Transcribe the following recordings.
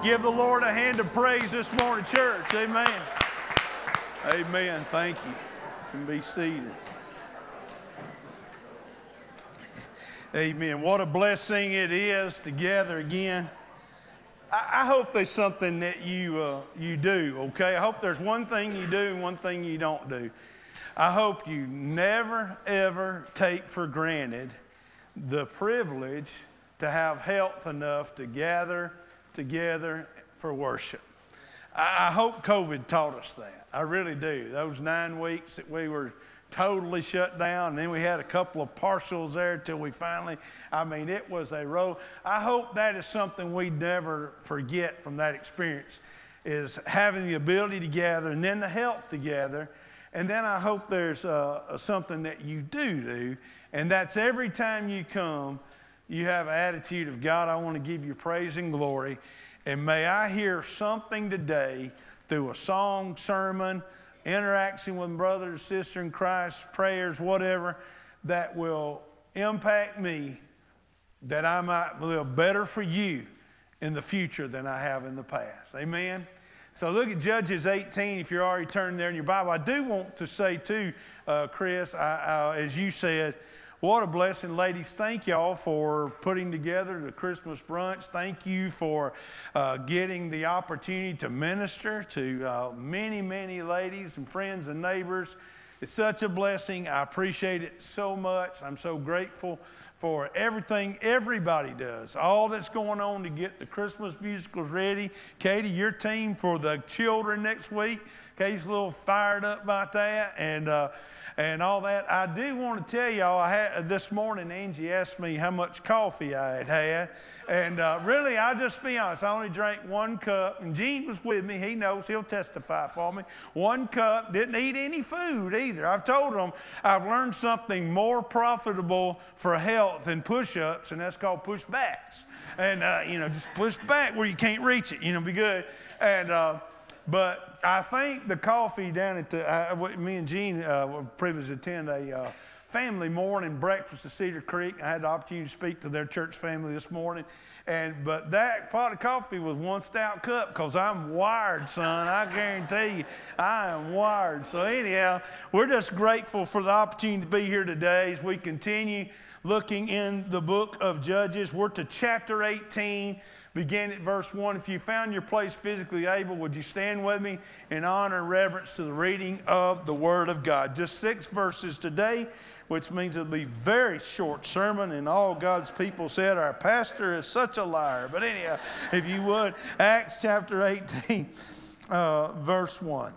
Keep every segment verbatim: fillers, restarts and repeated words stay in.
Give the Lord a hand of praise this morning, church. Amen. Amen. Thank you. You can be seated. Amen. What a blessing it is to gather again. I, I hope there's something that you uh, you do, okay? I hope there's one thing you do and one thing you don't do. I hope you never, ever take for granted the privilege to have health enough to gather together for worship. I, I hope COVID taught us that. I really do. Those nine weeks that we were totally shut down, and then we had a couple of partials there till we finally, I mean, it was a roll. I hope that is something we never forget from that experience, is having the ability to gather and then the health to gather. And then I hope there's uh, something that you do do, and that's every time you come, you have an attitude of, God, I want to give you praise and glory, and may I hear something today through a song, sermon, interaction with brother or sister in Christ, prayers, whatever, that will impact me, that I might live better for you in the future than I have in the past. Amen? So look at Judges eighteen, if you're already turned there in your Bible. I do want to say too, uh, Chris, I, uh, as you said, what a blessing. Ladies, thank y'all for putting together the Christmas brunch. Thank you for uh, getting the opportunity to minister to uh, many, many ladies and friends and neighbors. It's such a blessing. I appreciate it so much. I'm so grateful for everything everybody does, all that's going on to get the Christmas musicals ready. Katie, your team for the children next week. Katie's a little fired up about that. And uh, and all that. I do want to tell y'all, I had, this morning Angie asked me how much coffee I had had. And uh, really, I'll just be honest, I only drank one cup. And Gene was with me. He knows. He'll testify for me. One cup. Didn't eat any food either. I've told them I've learned something more profitable for health than push-ups, and that's called push-backs. And, uh, you know, just push back where you can't reach it. You know, be good. And... Uh, But I think the coffee down at the, uh, me and Gene uh, were privileged to attend a uh, family morning breakfast at Cedar Creek. I had the opportunity to speak to their church family this morning. And But that pot of coffee was one stout cup, because I'm wired, son. I guarantee you, I am wired. So anyhow, we're just grateful for the opportunity to be here today as we continue looking in the book of Judges. We're to chapter eighteen. Begin at verse one. If you found your place physically able, would you stand with me in honor and reverence to the reading of the Word of God? Just six verses today, which means it'll be a very short sermon, and all God's people said, our pastor is such a liar. But anyhow, if you would, Acts chapter eighteen, uh, verse one.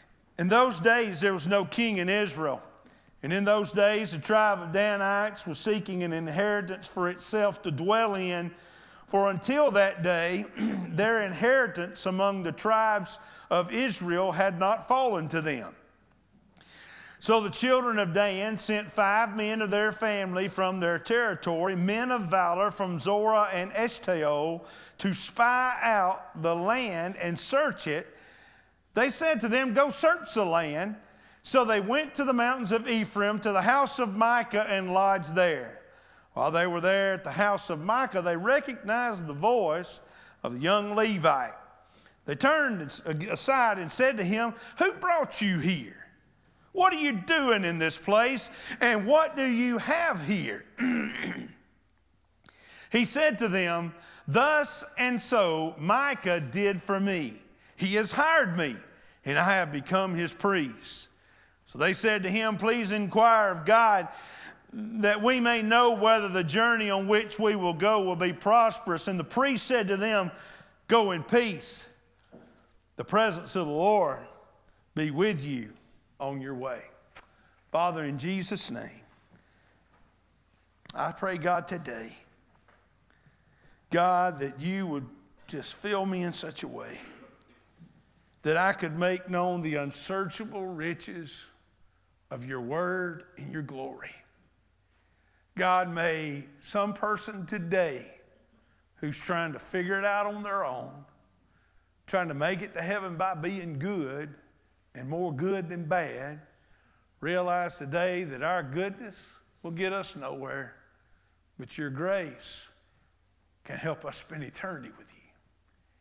In those days there was no king in Israel, and in those days the tribe of Danites was seeking an inheritance for itself to dwell in. For until that day, their inheritance among the tribes of Israel had not fallen to them. So the children of Dan sent five men of their family from their territory, men of valor from Zorah and Eshtaol, to spy out the land and search it. They said to them, go search the land. So they went to the mountains of Ephraim, to the house of Micah, and lodged there. While they were there at the house of Micah, they recognized the voice of the young Levite. They turned aside and said to him, who brought you here? What are you doing in this place? And what do you have here? He said to them, thus and so Micah did for me. He has hired me, and I have become his priest. So they said to him, please inquire of God, that we may know whether the journey on which we will go will be prosperous. And the priest said to them, go in peace. The presence of the Lord be with you on your way. Father, in Jesus' name, I pray, God, today, God, that you would just fill me in such a way that I could make known the unsearchable riches of your word and your glory. God, may some person today who's trying to figure it out on their own, trying to make it to heaven by being good, and more good than bad, realize today that our goodness will get us nowhere, but your grace can help us spend eternity with you.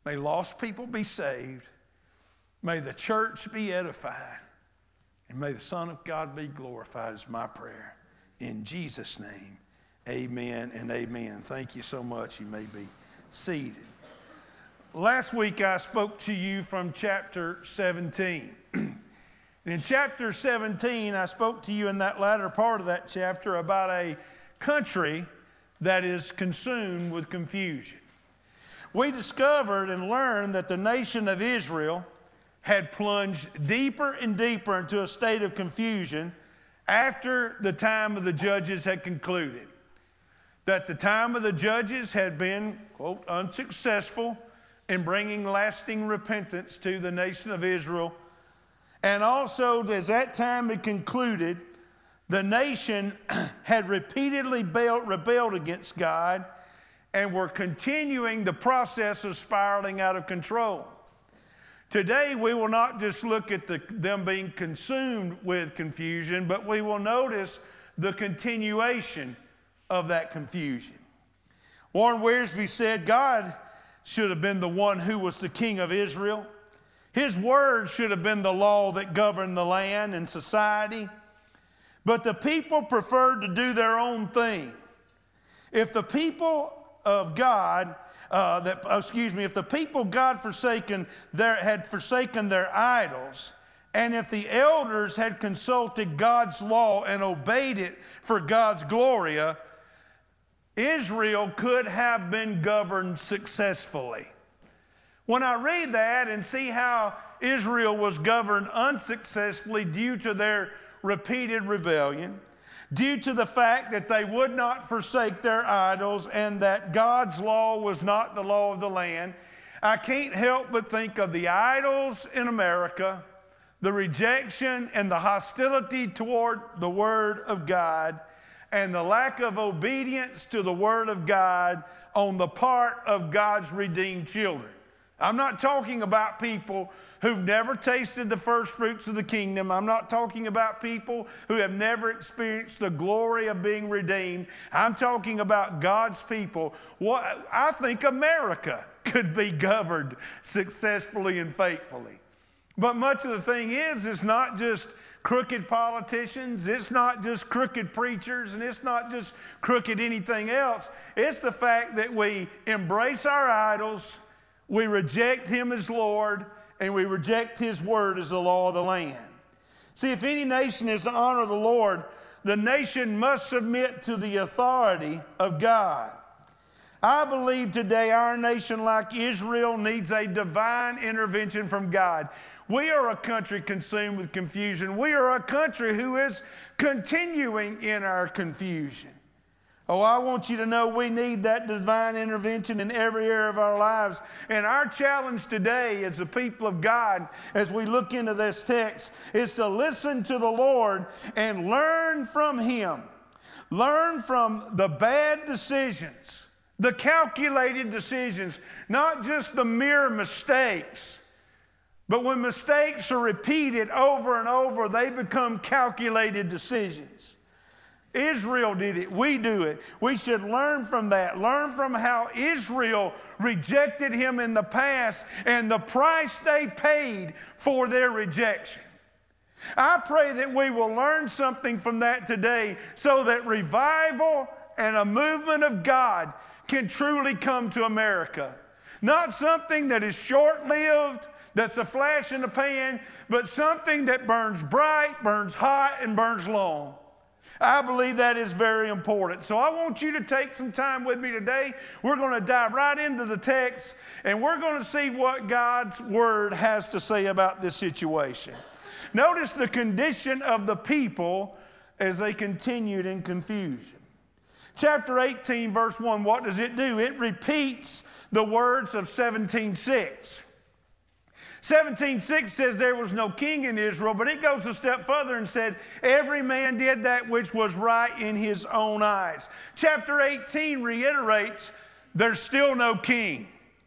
May lost people be saved. May the church be edified. And may the Son of God be glorified is my prayer. In Jesus' name, amen and amen. Thank you so much. You may be seated. Last week I spoke to you from chapter seventeen. In chapter seventeen, I spoke to you in that latter part of that chapter about a country that is consumed with confusion. We discovered and learned that the nation of Israel had plunged deeper and deeper into a state of confusion after the time of the judges had concluded. That the time of the judges had been, quote, unsuccessful in bringing lasting repentance to the nation of Israel. And also, as that time had concluded, the nation had repeatedly rebelled against God and were continuing the process of spiraling out of control. Today, we will not just look at the, them being consumed with confusion, but we will notice the continuation of that confusion. Warren Wiersbe said God should have been the one who was the king of Israel. His word should have been the law that governed the land and society. But the people preferred to do their own thing. If the people of God, uh, that, excuse me, if the people God forsaken their, had forsaken their idols, and if the elders had consulted God's law and obeyed it for God's glory, Israel could have been governed successfully. When I read that and see how Israel was governed unsuccessfully due to their repeated rebellion, due to the fact that they would not forsake their idols and that God's law was not the law of the land, I can't help but think of the idols in America, the rejection and the hostility toward the Word of God, and the lack of obedience to the Word of God on the part of God's redeemed children. I'm not talking about people who've never tasted the first fruits of the kingdom. I'm not talking about people who have never experienced the glory of being redeemed. I'm talking about God's people. What, I think America could be governed successfully and faithfully. But much of the thing is, it's not just crooked politicians, it's not just crooked preachers, and it's not just crooked anything else. It's the fact that we embrace our idols, we reject Him as Lord, and we reject His word as the law of the land. See, if any nation is to honor the Lord, the nation must submit to the authority of God. I believe today our nation, like Israel, needs a divine intervention from God. We are a country consumed with confusion. We are a country who is continuing in our confusion. Oh, I want you to know we need that divine intervention in every area of our lives. And our challenge today as the people of God, as we look into this text, is to listen to the Lord and learn from Him. Learn from the bad decisions, the calculated decisions, not just the mere mistakes. But when mistakes are repeated over and over, they become calculated decisions. Israel did it. We do it. We should learn from that. Learn from how Israel rejected Him in the past and the price they paid for their rejection. I pray that we will learn something from that today so that revival and a movement of God can truly come to America. Not something that is short-lived, that's a flash in the pan, but something that burns bright, burns hot, and burns long. I believe that is very important. So I want you to take some time with me today. We're going to dive right into the text, and we're going to see what God's Word has to say about this situation. Notice the condition of the people as they continued in confusion. Chapter eighteen, verse one, what does it do? It repeats the words of seventeen six. seventeen six says there was no king in Israel, but it goes a step further and said, every man did that which was right in his own eyes. Chapter eighteen reiterates, there's still no king.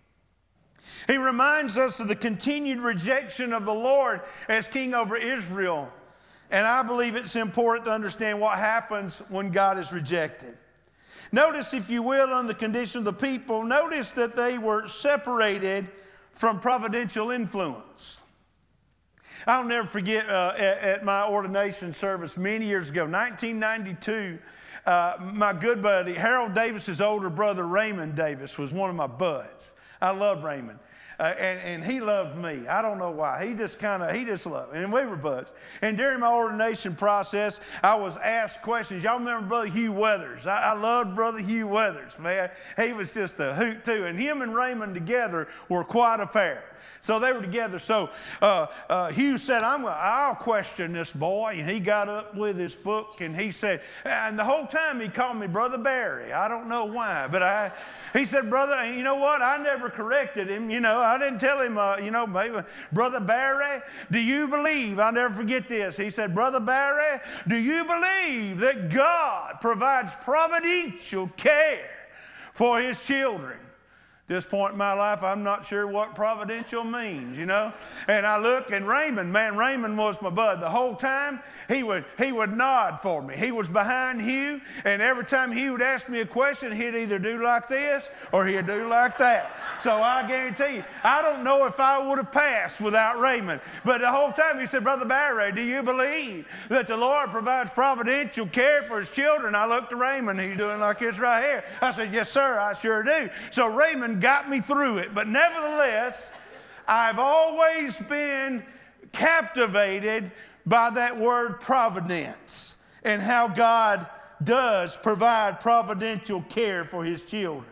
He reminds us of the continued rejection of the Lord as king over Israel. And I believe it's important to understand what happens when God is rejected. Notice, if you will, on the condition of the people, notice that they were separated from providential influence. I'll never forget uh, at, at my ordination service many years ago, nineteen ninety-two, uh, my good buddy, Harold Davis's older brother, Raymond Davis, was one of my buds. I love Raymond. Uh, and, and he loved me. I don't know why. He just kind of, he just loved me. And we were buds. And during my ordination process, I was asked questions. Y'all remember Brother Hugh Weathers? I, I loved Brother Hugh Weathers, man. He was just a hoot, too. And him and Raymond together were quite a pair. So they were together. So uh, uh, Hugh said, I'm, I'll question this boy. And he got up with his book and he said, and the whole time he called me Brother Barry. I don't know why, but I, he said, brother, you know what? I never corrected him. You know, I didn't tell him, uh, you know, maybe, Brother Barry, do you believe? I'll never forget this. He said, Brother Barry, do you believe that God provides providential care for his children? At this point in my life, I'm not sure what providential means, you know. And I look, and Raymond, man, Raymond was my bud. The whole time, he would, he would nod for me. He was behind Hugh, and every time Hugh would ask me a question, he'd either do like this or he'd do like that. So I guarantee you, I don't know if I would have passed without Raymond. But the whole time he said, Brother Barry, do you believe that the Lord provides providential care for his children? I looked to Raymond. He's doing like this right here. I said, yes, sir, I sure do. So Raymond got me through it. But nevertheless, I've always been captivated by that word providence and how God does provide providential care for his children.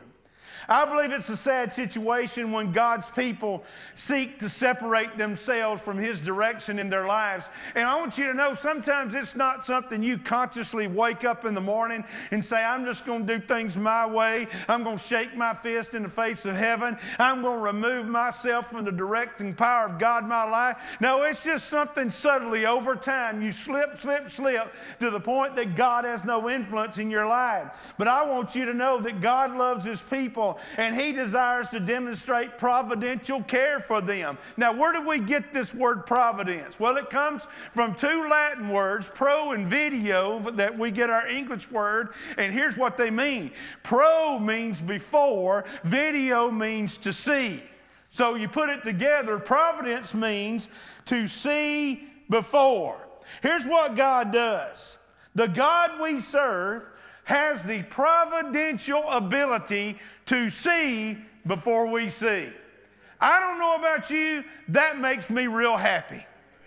I believe it's a sad situation when God's people seek to separate themselves from his direction in their lives. And I want you to know, sometimes it's not something you consciously wake up in the morning and say, I'm just going to do things my way. I'm going to shake my fist in the face of heaven. I'm going to remove myself from the directing power of God in my life. No, it's just something subtly over time. You slip, slip, slip to the point that God has no influence in your life. But I want you to know that God loves his people, and he desires to demonstrate providential care for them. Now, where do we get this word providence? Well, it comes from two Latin words, pro and video, that we get our English word, and here's what they mean. Pro means before, video means to see. So you put it together, providence means to see before. Here's what God does. The God we serve has the providential ability to see before we see. I don't know about you, that makes me real happy.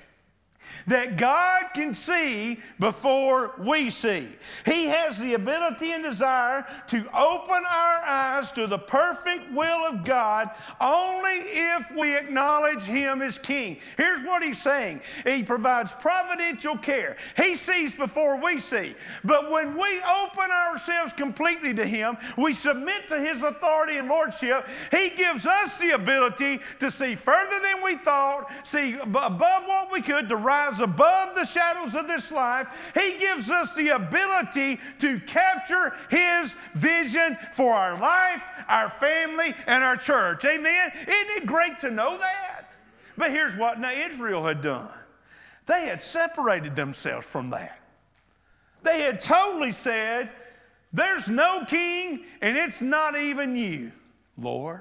That God can see before we see. He has the ability and desire to open our eyes to the perfect will of God only if we acknowledge him as king. Here's what he's saying. He provides providential care. He sees before we see. But when we open ourselves completely to him, we submit to his authority and lordship, he gives us the ability to see further than we thought, see above what we could, to rise above the shadows of this life. He gives us the ability to capture his vision for our life, our family, and our church. Amen? Isn't it great to know that? But here's what now Israel had done. They had separated themselves from that. They had totally said, there's no king, and it's not even you, Lord.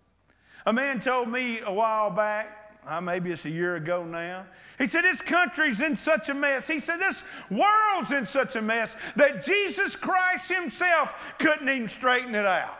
A man told me a while back, uh, maybe it's a year ago now, he said, this country's in such a mess. He said, this world's in such a mess that Jesus Christ himself couldn't even straighten it out.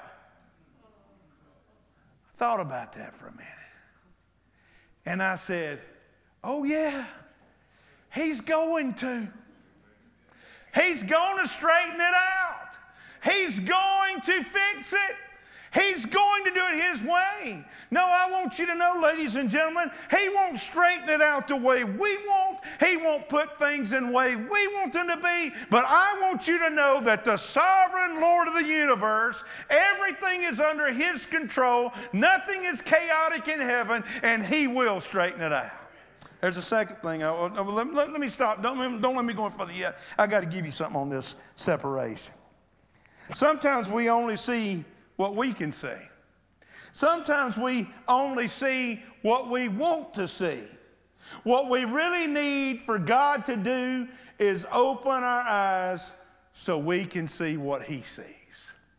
I thought about that for a minute. And I said, oh yeah, he's going to. He's going to straighten it out. He's going to fix it. He's going to do it his way. No, I want you to know, ladies and gentlemen, he won't straighten it out the way we want. He won't put things in the way we want them to be. But I want you to know that the sovereign Lord of the universe, everything is under his control. Nothing is chaotic in heaven, and he will straighten it out. There's a second thing. I, let, let, let me stop. Don't, don't let me go further yet. I got to give you something on this separation. Sometimes we only see what we can see. Sometimes we only see what we want to see. What we really need for God to do is open our eyes so we can see what he sees.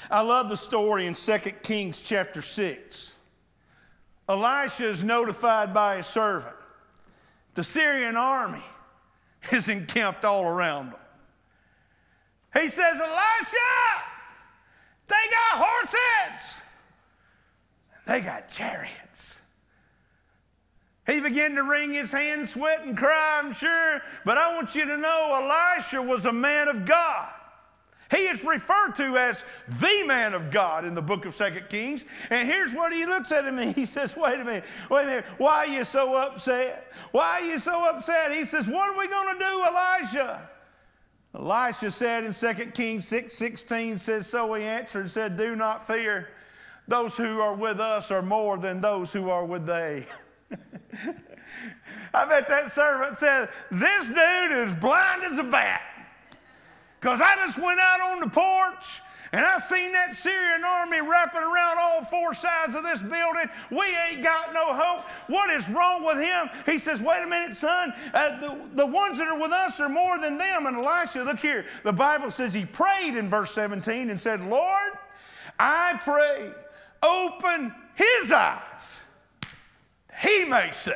I love the story in Second Kings chapter six. Elisha is notified by his servant. The Syrian army is encamped all around them. He says, Elisha, they got horses. They got chariots. He began to wring his hands, sweat, and cry, I'm sure. But I want you to know Elisha was a man of God. He is referred to as the man of God in the book of Second Kings. And here's what he looks at him and he says, wait a minute, wait a minute. Why are you so upset? Why are you so upset? He says, what are we going to do, Elisha? Elisha said in Second Kings six sixteen, says, so he answered and said, do not fear. Those who are with us are more than those who are with they. I bet that servant said, this dude is blind as a bat. Because I just went out on the porch and I seen that Syrian army wrapping around all four sides of this building. We ain't got no hope. What is wrong with him? He says, wait a minute, son. Uh, the, the ones that are with us are more than them. And Elisha, look here. The Bible says he prayed in verse seventeen and said, Lord, I pray, open his eyes, he may see.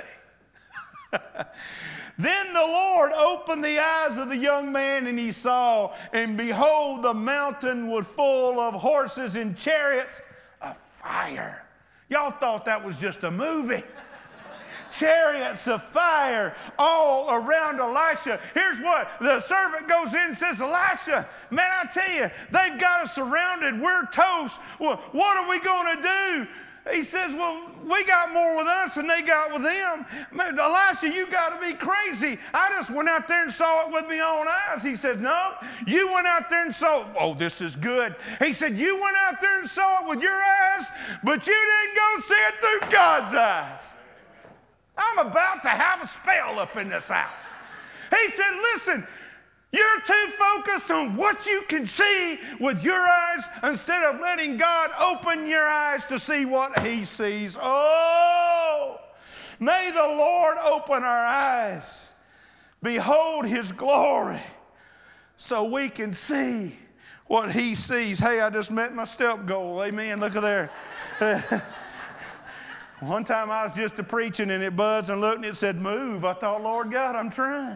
Then the Lord opened the eyes of the young man, and he saw, and behold, the mountain was full of horses and chariots of fire. Y'all thought that was just a movie. Chariots of fire all around Elisha. Here's what the servant goes in and says, Elisha, man, I tell you, they've got us surrounded. We're toast. Well, what are we going to do? He says, well, we got more with us than they got with them. Man, Elisha, you got to be crazy. I just went out there and saw it with my own eyes. He said, no, you went out there and saw it. Oh, this is good. He said, you went out there and saw it with your eyes, but you didn't go see it through God's eyes. I'm about to have a spell up in this house. He said, listen, you're too focused on what you can see with your eyes instead of letting God open your eyes to see what he sees. Oh, may the Lord open our eyes, behold his glory, so we can see what he sees. Hey, I just met my step goal. Amen. Look at there. One time I was just a preaching and it buzzed and looked and it said move. I thought, Lord God, I'm trying.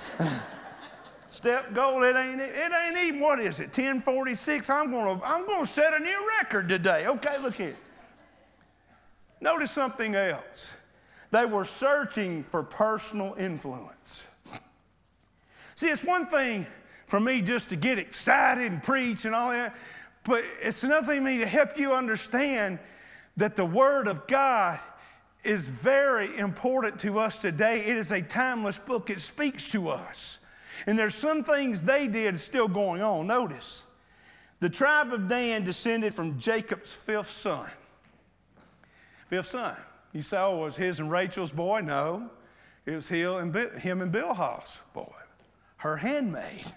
Step goal, it ain't, it ain't even, what is it, ten forty-six? I'm going to I'm gonna set a new record today. Okay, look here. Notice something else. They were searching for personal influence. See, it's one thing for me just to get excited and preach and all that, but it's another thing for me to help you understand that the Word of God is very important to us today. It is a timeless book. It speaks to us. And there's some things they did still going on. Notice, the tribe of Dan descended from Jacob's fifth son. Fifth son. You say, oh, was his and Rachel's boy? No. It was him and Bilhah's boy, her handmaid.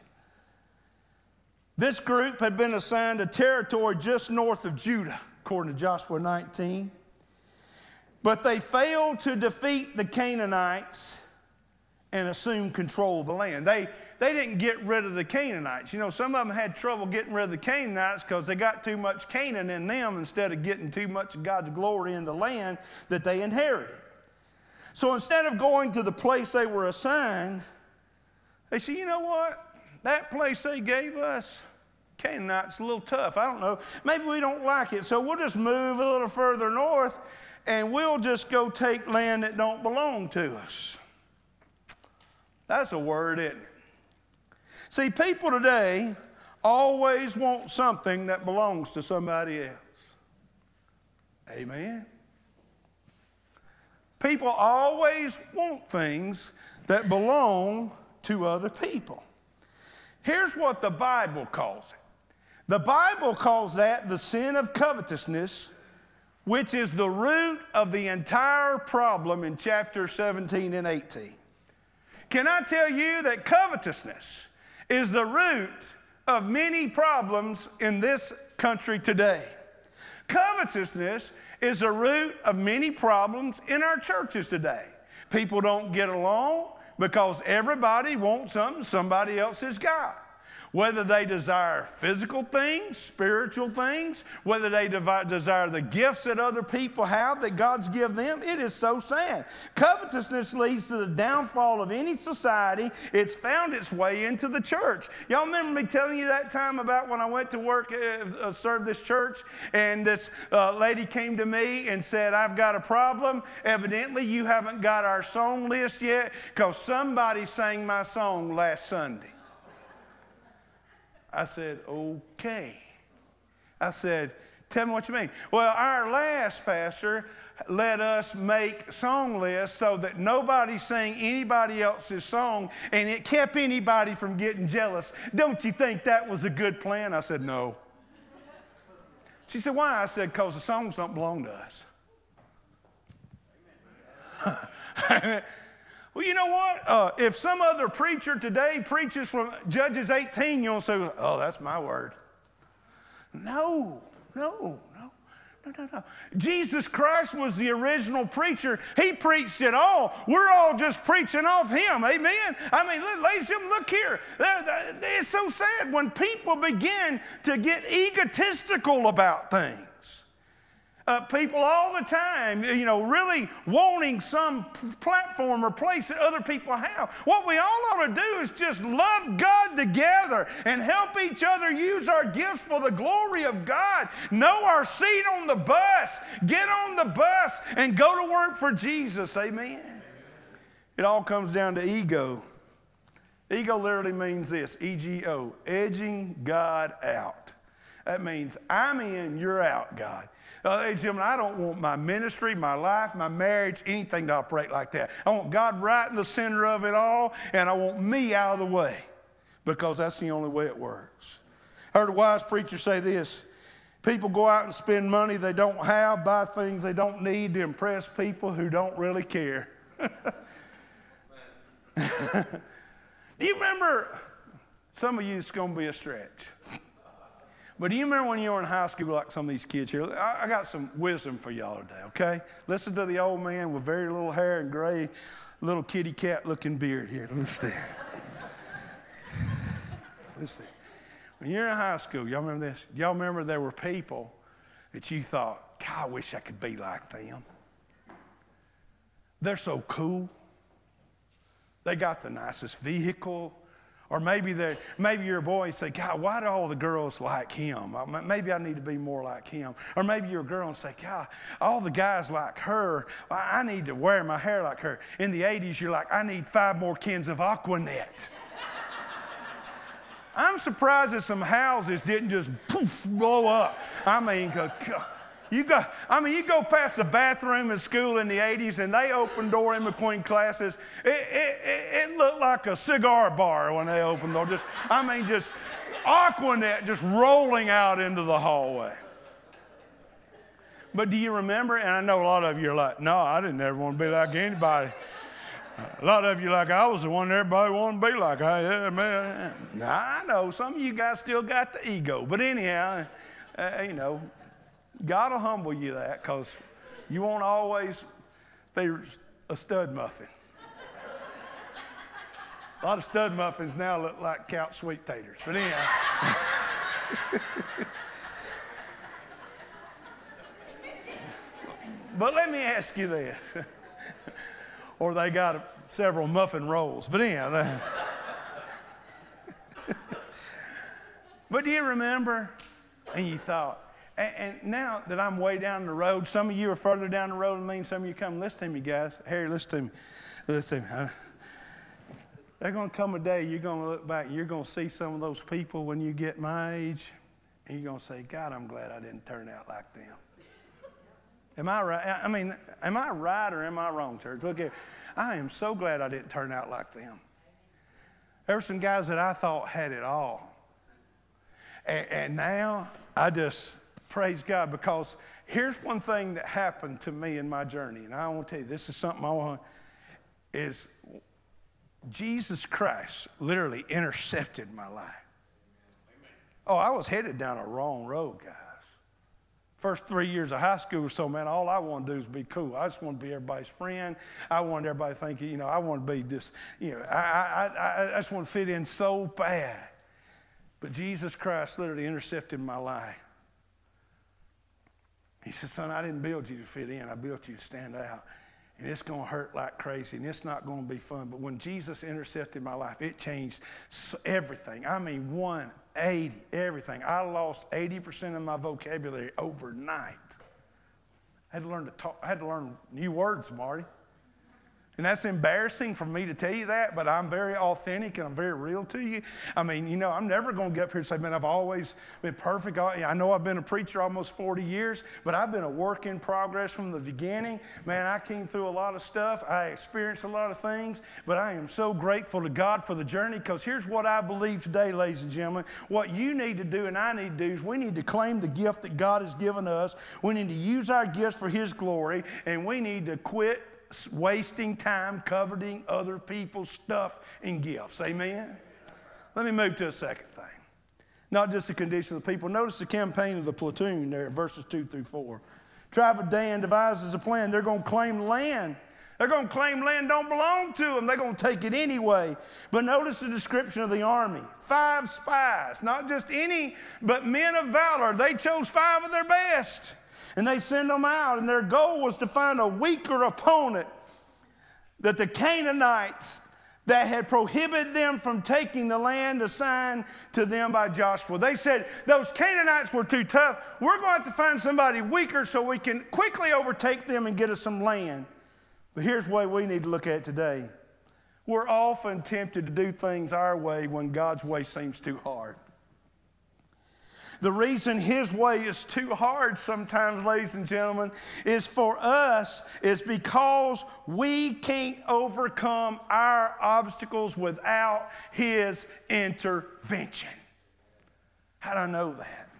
This group had been assigned a territory just north of Judah, according to Joshua nineteen. But they failed to defeat the Canaanites and assume control of the land. They, they didn't get rid of the Canaanites. You know, some of them had trouble getting rid of the Canaanites because they got too much Canaan in them instead of getting too much of God's glory in the land that they inherited. So instead of going to the place they were assigned, they said, you know what? That place they gave us, Canaanites, a little tough. I don't know. Maybe we don't like it, so we'll just move a little further north and we'll just go take land that don't belong to us. That's a word, isn't it? See, people today always want something that belongs to somebody else. Amen? People always want things that belong to other people. Here's what the Bible calls it. The Bible calls that the sin of covetousness, which is the root of the entire problem in chapter seventeen and eighteen. Can I tell you that covetousness is the root of many problems in this country today? Covetousness is the root of many problems in our churches today. People don't get along because everybody wants something somebody else has got. Whether they desire physical things, spiritual things, whether they devi- desire the gifts that other people have that God's given them, it is so sad. Covetousness leads to the downfall of any society. It's found its way into the church. Y'all remember me telling you that time about when I went to work, uh, uh, serve this church, and this uh, lady came to me and said, I've got a problem. Evidently, you haven't got our song list yet because somebody sang my song last Sunday. I said, okay. I said, tell me what you mean. Well, our last pastor let us make song lists so that nobody sang anybody else's song, and it kept anybody from getting jealous. Don't you think that was a good plan? I said, no. She said, why? I said, because the songs don't belong to us. Well, you know what? Uh, if some other preacher today preaches from Judges eighteen, you'll say, oh, that's my word. No, no, no, no, no, no. Jesus Christ was the original preacher. He preached it all. We're all just preaching off him. Amen? I mean, ladies and gentlemen, look here. It's so sad when people begin to get egotistical about things. Uh, people all the time, you know, really wanting some platform or place that other people have. What we all ought to do is just love God together and help each other use our gifts for the glory of God. Know our seat on the bus. Get on the bus and go to work for Jesus. Amen? It all comes down to ego. Ego literally means this, E G O, edging God out. That means I'm in, you're out, God. Uh, ladies and gentlemen, I don't want my ministry, my life, my marriage, anything to operate like that. I want God right in the center of it all, and I want me out of the way because that's the only way it works. I heard a wise preacher say this. People go out and spend money they don't have, buy things they don't need to impress people who don't really care. Do you remember, some of you, it's going to be a stretch. But do you remember when you were in high school like some of these kids here? I, I got some wisdom for y'all today, okay? Listen to the old man with very little hair and gray, little kitty cat looking beard here. Listen. Listen. When you're in high school, y'all remember this? Y'all remember there were people that you thought, God, I wish I could be like them. They're so cool. They got the nicest vehicle. Or maybe, maybe you're a boy and say, God, why do all the girls like him? Maybe I need to be more like him. Or maybe you're a girl and say, God, all the guys like her. I need to wear my hair like her. In the eighties, you're like, I need five more cans of Aquanet. I'm surprised that some houses didn't just poof, blow up. I mean, you go, I mean, you go past the bathroom in school in the eighties and they opened door in between classes. It, it, it, it looked like a cigar bar when they opened door. Just, I mean, just Aquanet just rolling out into the hallway. But do you remember? And I know a lot of you are like, no, I didn't ever want to be like anybody. A lot of you like, I was the one everybody wanted to be like. I, yeah, man. Now, I know some of you guys still got the ego. But anyhow, uh, you know, God will humble you that because you won't always be a stud muffin. A lot of stud muffins now look like couch sweet taters. But anyhow. But let me ask you this. Or they got several muffin rolls. But anyhow. That... But do you remember? And you thought, and, and now that I'm way down the road, some of you are further down the road than me, and some of you come, listen to me, guys. Harry, listen to me. Listen to me. There's going to come a day you're going to look back and you're going to see some of those people when you get my age, and you're going to say, God, I'm glad I didn't turn out like them. Am I right? I mean, am I right or am I wrong, church? Look here. I am so glad I didn't turn out like them. There were some guys that I thought had it all. And, and now I just praise God, because here's one thing that happened to me in my journey. And I want to tell you, this is something I want, is Jesus Christ literally intercepted my life. Oh, I was headed down a wrong road, guys. First three years of high school or so, man, all I wanted to do is be cool. I just wanted to be everybody's friend. I wanted everybody to think, you know, I want to be just, you know, I, I, I, I just want to fit in so bad. But Jesus Christ literally intercepted my life. He said, son, I didn't build you to fit in. I built you to stand out. And it's going to hurt like crazy, and it's not going to be fun. But when Jesus intercepted my life, it changed everything. I mean, one eighty, everything. I lost eighty percent of my vocabulary overnight. I had to learn to talk. I had to learn new words, Marty. And that's embarrassing for me to tell you that, but I'm very authentic and I'm very real to you. I mean, you know, I'm never going to get up here and say, man, I've always been perfect. I know I've been a preacher almost forty years, but I've been a work in progress from the beginning. Man, I came through a lot of stuff. I experienced a lot of things, but I am so grateful to God for the journey, because here's what I believe today, ladies and gentlemen. What you need to do and I need to do is we need to claim the gift that God has given us. We need to use our gifts for His glory, and we need to quit wasting time coveting other people's stuff and gifts. Amen? Let me move to a second thing. Not just the condition of the people. Notice the campaign of the platoon there, verses two through four. Tribe of Dan devises a plan. They're going to claim land. They're going to claim land don't belong to them. They're going to take it anyway. But notice the description of the army. Five spies, not just any, but men of valor. They chose five of their best. And they send them out, and their goal was to find a weaker opponent, that the Canaanites that had prohibited them from taking the land assigned to them by Joshua. They said, those Canaanites were too tough. We're going to have to find somebody weaker so we can quickly overtake them and get us some land. But here's the way we need to look at it today. We're often tempted to do things our way when God's way seems too hard. The reason His way is too hard sometimes, ladies and gentlemen, is for us, is because we can't overcome our obstacles without His intervention. How do I know that?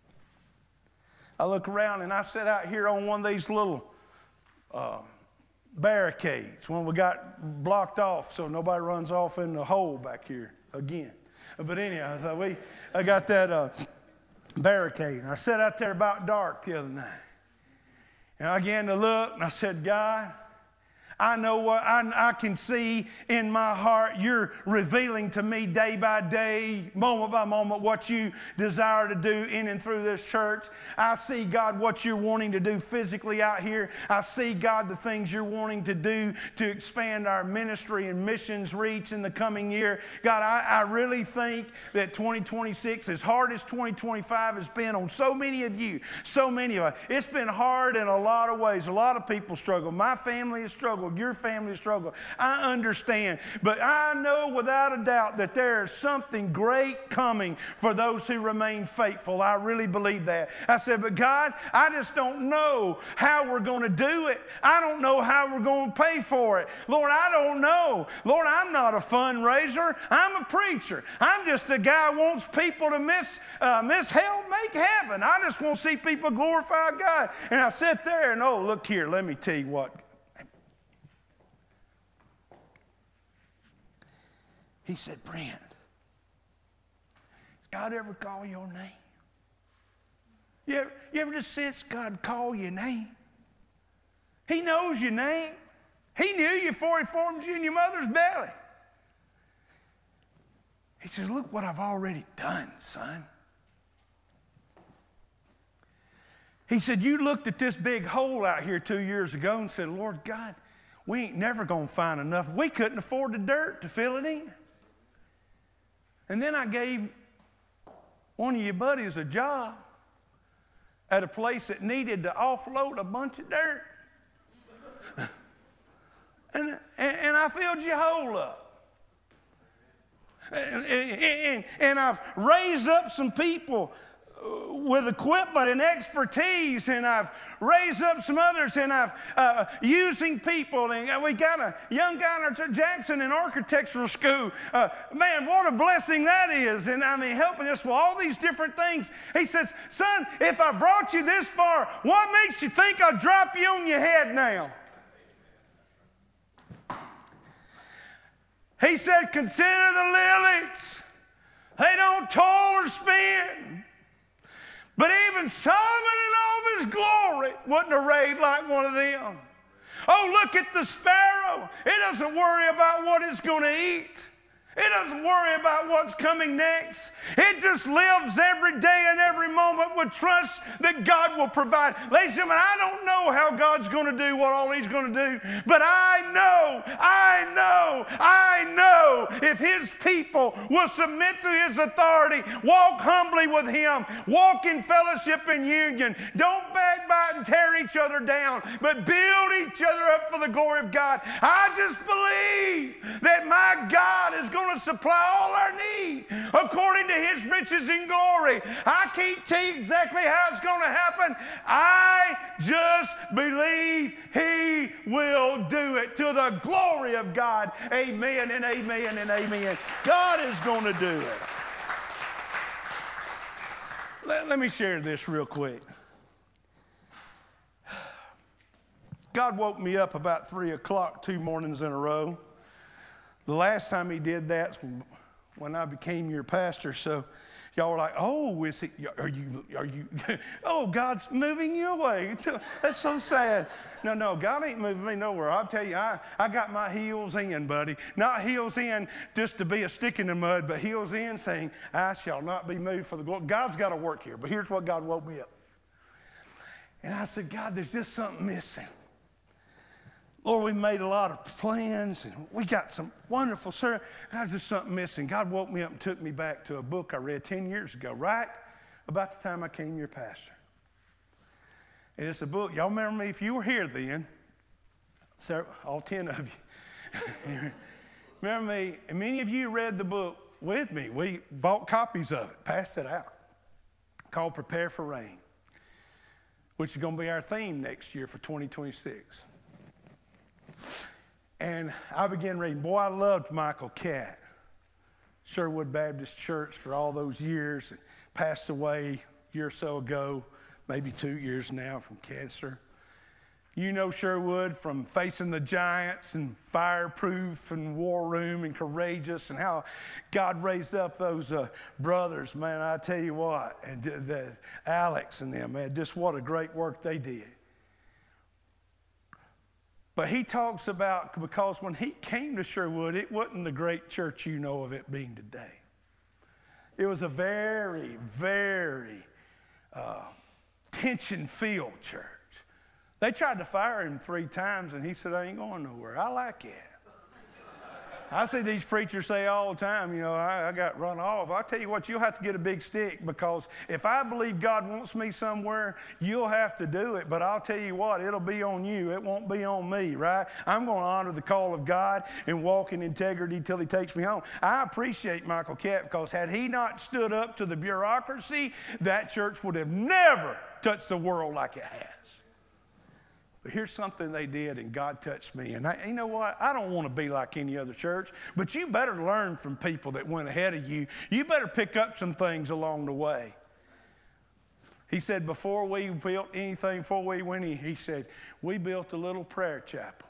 I look around and I sit out here on one of these little uh, barricades when we got blocked off so nobody runs off in the hole back here again. But anyhow, so we, I got that... Uh, barricade. And I sat out there about dark the other night. And I began to look, and I said, God, I know what I, I can see in my heart. You're revealing to me day by day, moment by moment, what you desire to do in and through this church. I see, God, what you're wanting to do physically out here. I see, God, the things you're wanting to do to expand our ministry and missions reach in the coming year. God, I, I really think that twenty twenty-six, as hard as twenty twenty-five has been on so many of you, so many of us, it's been hard in a lot of ways. A lot of people struggle. My family has struggled. Your family struggle. I understand. But I know without a doubt that there is something great coming for those who remain faithful. I really believe that. I said, but God, I just don't know how we're going to do it. I don't know how we're going to pay for it. Lord, I don't know. Lord, I'm not a fundraiser. I'm a preacher. I'm just a guy who wants people to miss, uh, miss hell, make heaven. I just want to see people glorify God. And I sit there and, oh, look here, let me tell you what. He said, Brent, has God ever call your name? You ever, you ever just sense God call your name? He knows your name. He knew you before He formed you in your mother's belly. He says, look what I've already done, son. He said, you looked at this big hole out here two years ago and said, Lord God, we ain't never going to find enough. We couldn't afford the dirt to fill it in. And then I gave one of your buddies a job at a place that needed to offload a bunch of dirt. and, and, and I filled your hole up. And, and, and I've raised up some people with equipment and expertise, and I've raised up some others, and I've uh, using people, and we got a young guy in Jackson in architectural school. Uh, man, what a blessing that is, and I mean helping us with all these different things. He says, son, if I brought you this far, what makes you think I'll drop you on your head now? He said, consider the lilies. They don't toil or spin. But even Solomon in all of his glory wasn't arrayed like one of them. Oh, look at the sparrow. It doesn't worry about what it's going to eat. It doesn't worry about what's coming next. It just lives every day and every moment with trust that God will provide. Ladies and gentlemen, I don't know how God's going to do what all He's going to do, but I know, I know, I know if His people will submit to His authority, walk humbly with Him, walk in fellowship and union, don't backbite and tear each other down, but build each other up for the glory of God. I just believe that my God is going to supply all our need according to His riches and glory. I can't tell you exactly how it's going to happen. I just believe He will do it to the glory of God. Amen and amen and amen. God is going to do it. Let, let me share this real quick. God woke me up about three o'clock two mornings in a row. The last time He did that was when I became your pastor. So y'all were like, oh, is he, are you, are you, oh, God's moving you away. That's so sad. No, no, God ain't moving me nowhere. I'll tell you, I, I got my heels in, buddy. Not heels in just to be a stick in the mud, but heels in saying, I shall not be moved for the glory. God's got to work here. But here's what God woke me up. And I said, God, there's just something missing. Lord, we made a lot of plans, and we got some wonderful service. There's just something missing. God woke me up and took me back to a book I read ten years ago, right about the time I became your pastor. And it's a book. Y'all remember me? If you were here then, so all ten of you. Remember me? And many of you read the book with me. We bought copies of it, passed it out, called Prepare for Rain, which is going to be our theme next year for twenty twenty-six. And I began reading. Boy, I loved Michael Catt. Sherwood Baptist Church for all those years. Passed away a year or so ago, maybe two years now from cancer. You know Sherwood from Facing the Giants and Fireproof and War Room and Courageous, and how God raised up those uh, brothers, man, I tell you what, and the, the Alex and them, man, just what a great work they did. But he talks about, because when he came to Sherwood, it wasn't the great church you know of it being today. It was a very, very uh, tension-filled church. They tried to fire him three times, and he said, I ain't going nowhere. I like it. I see these preachers say all the time, you know, I, I got run off. I tell you what, you'll have to get a big stick, because if I believe God wants me somewhere, you'll have to do it. But I'll tell you what, it'll be on you. It won't be on me, right? I'm going to honor the call of God and walk in integrity till He takes me home. I appreciate Michael Catt, because had he not stood up to the bureaucracy, that church would have never touched the world like it has. But here's something they did, and God touched me. And I, you know what? I don't want to be like any other church, but you better learn from people that went ahead of you. You better pick up some things along the way. He said, before we built anything, before we went in, he said, we built a little prayer chapel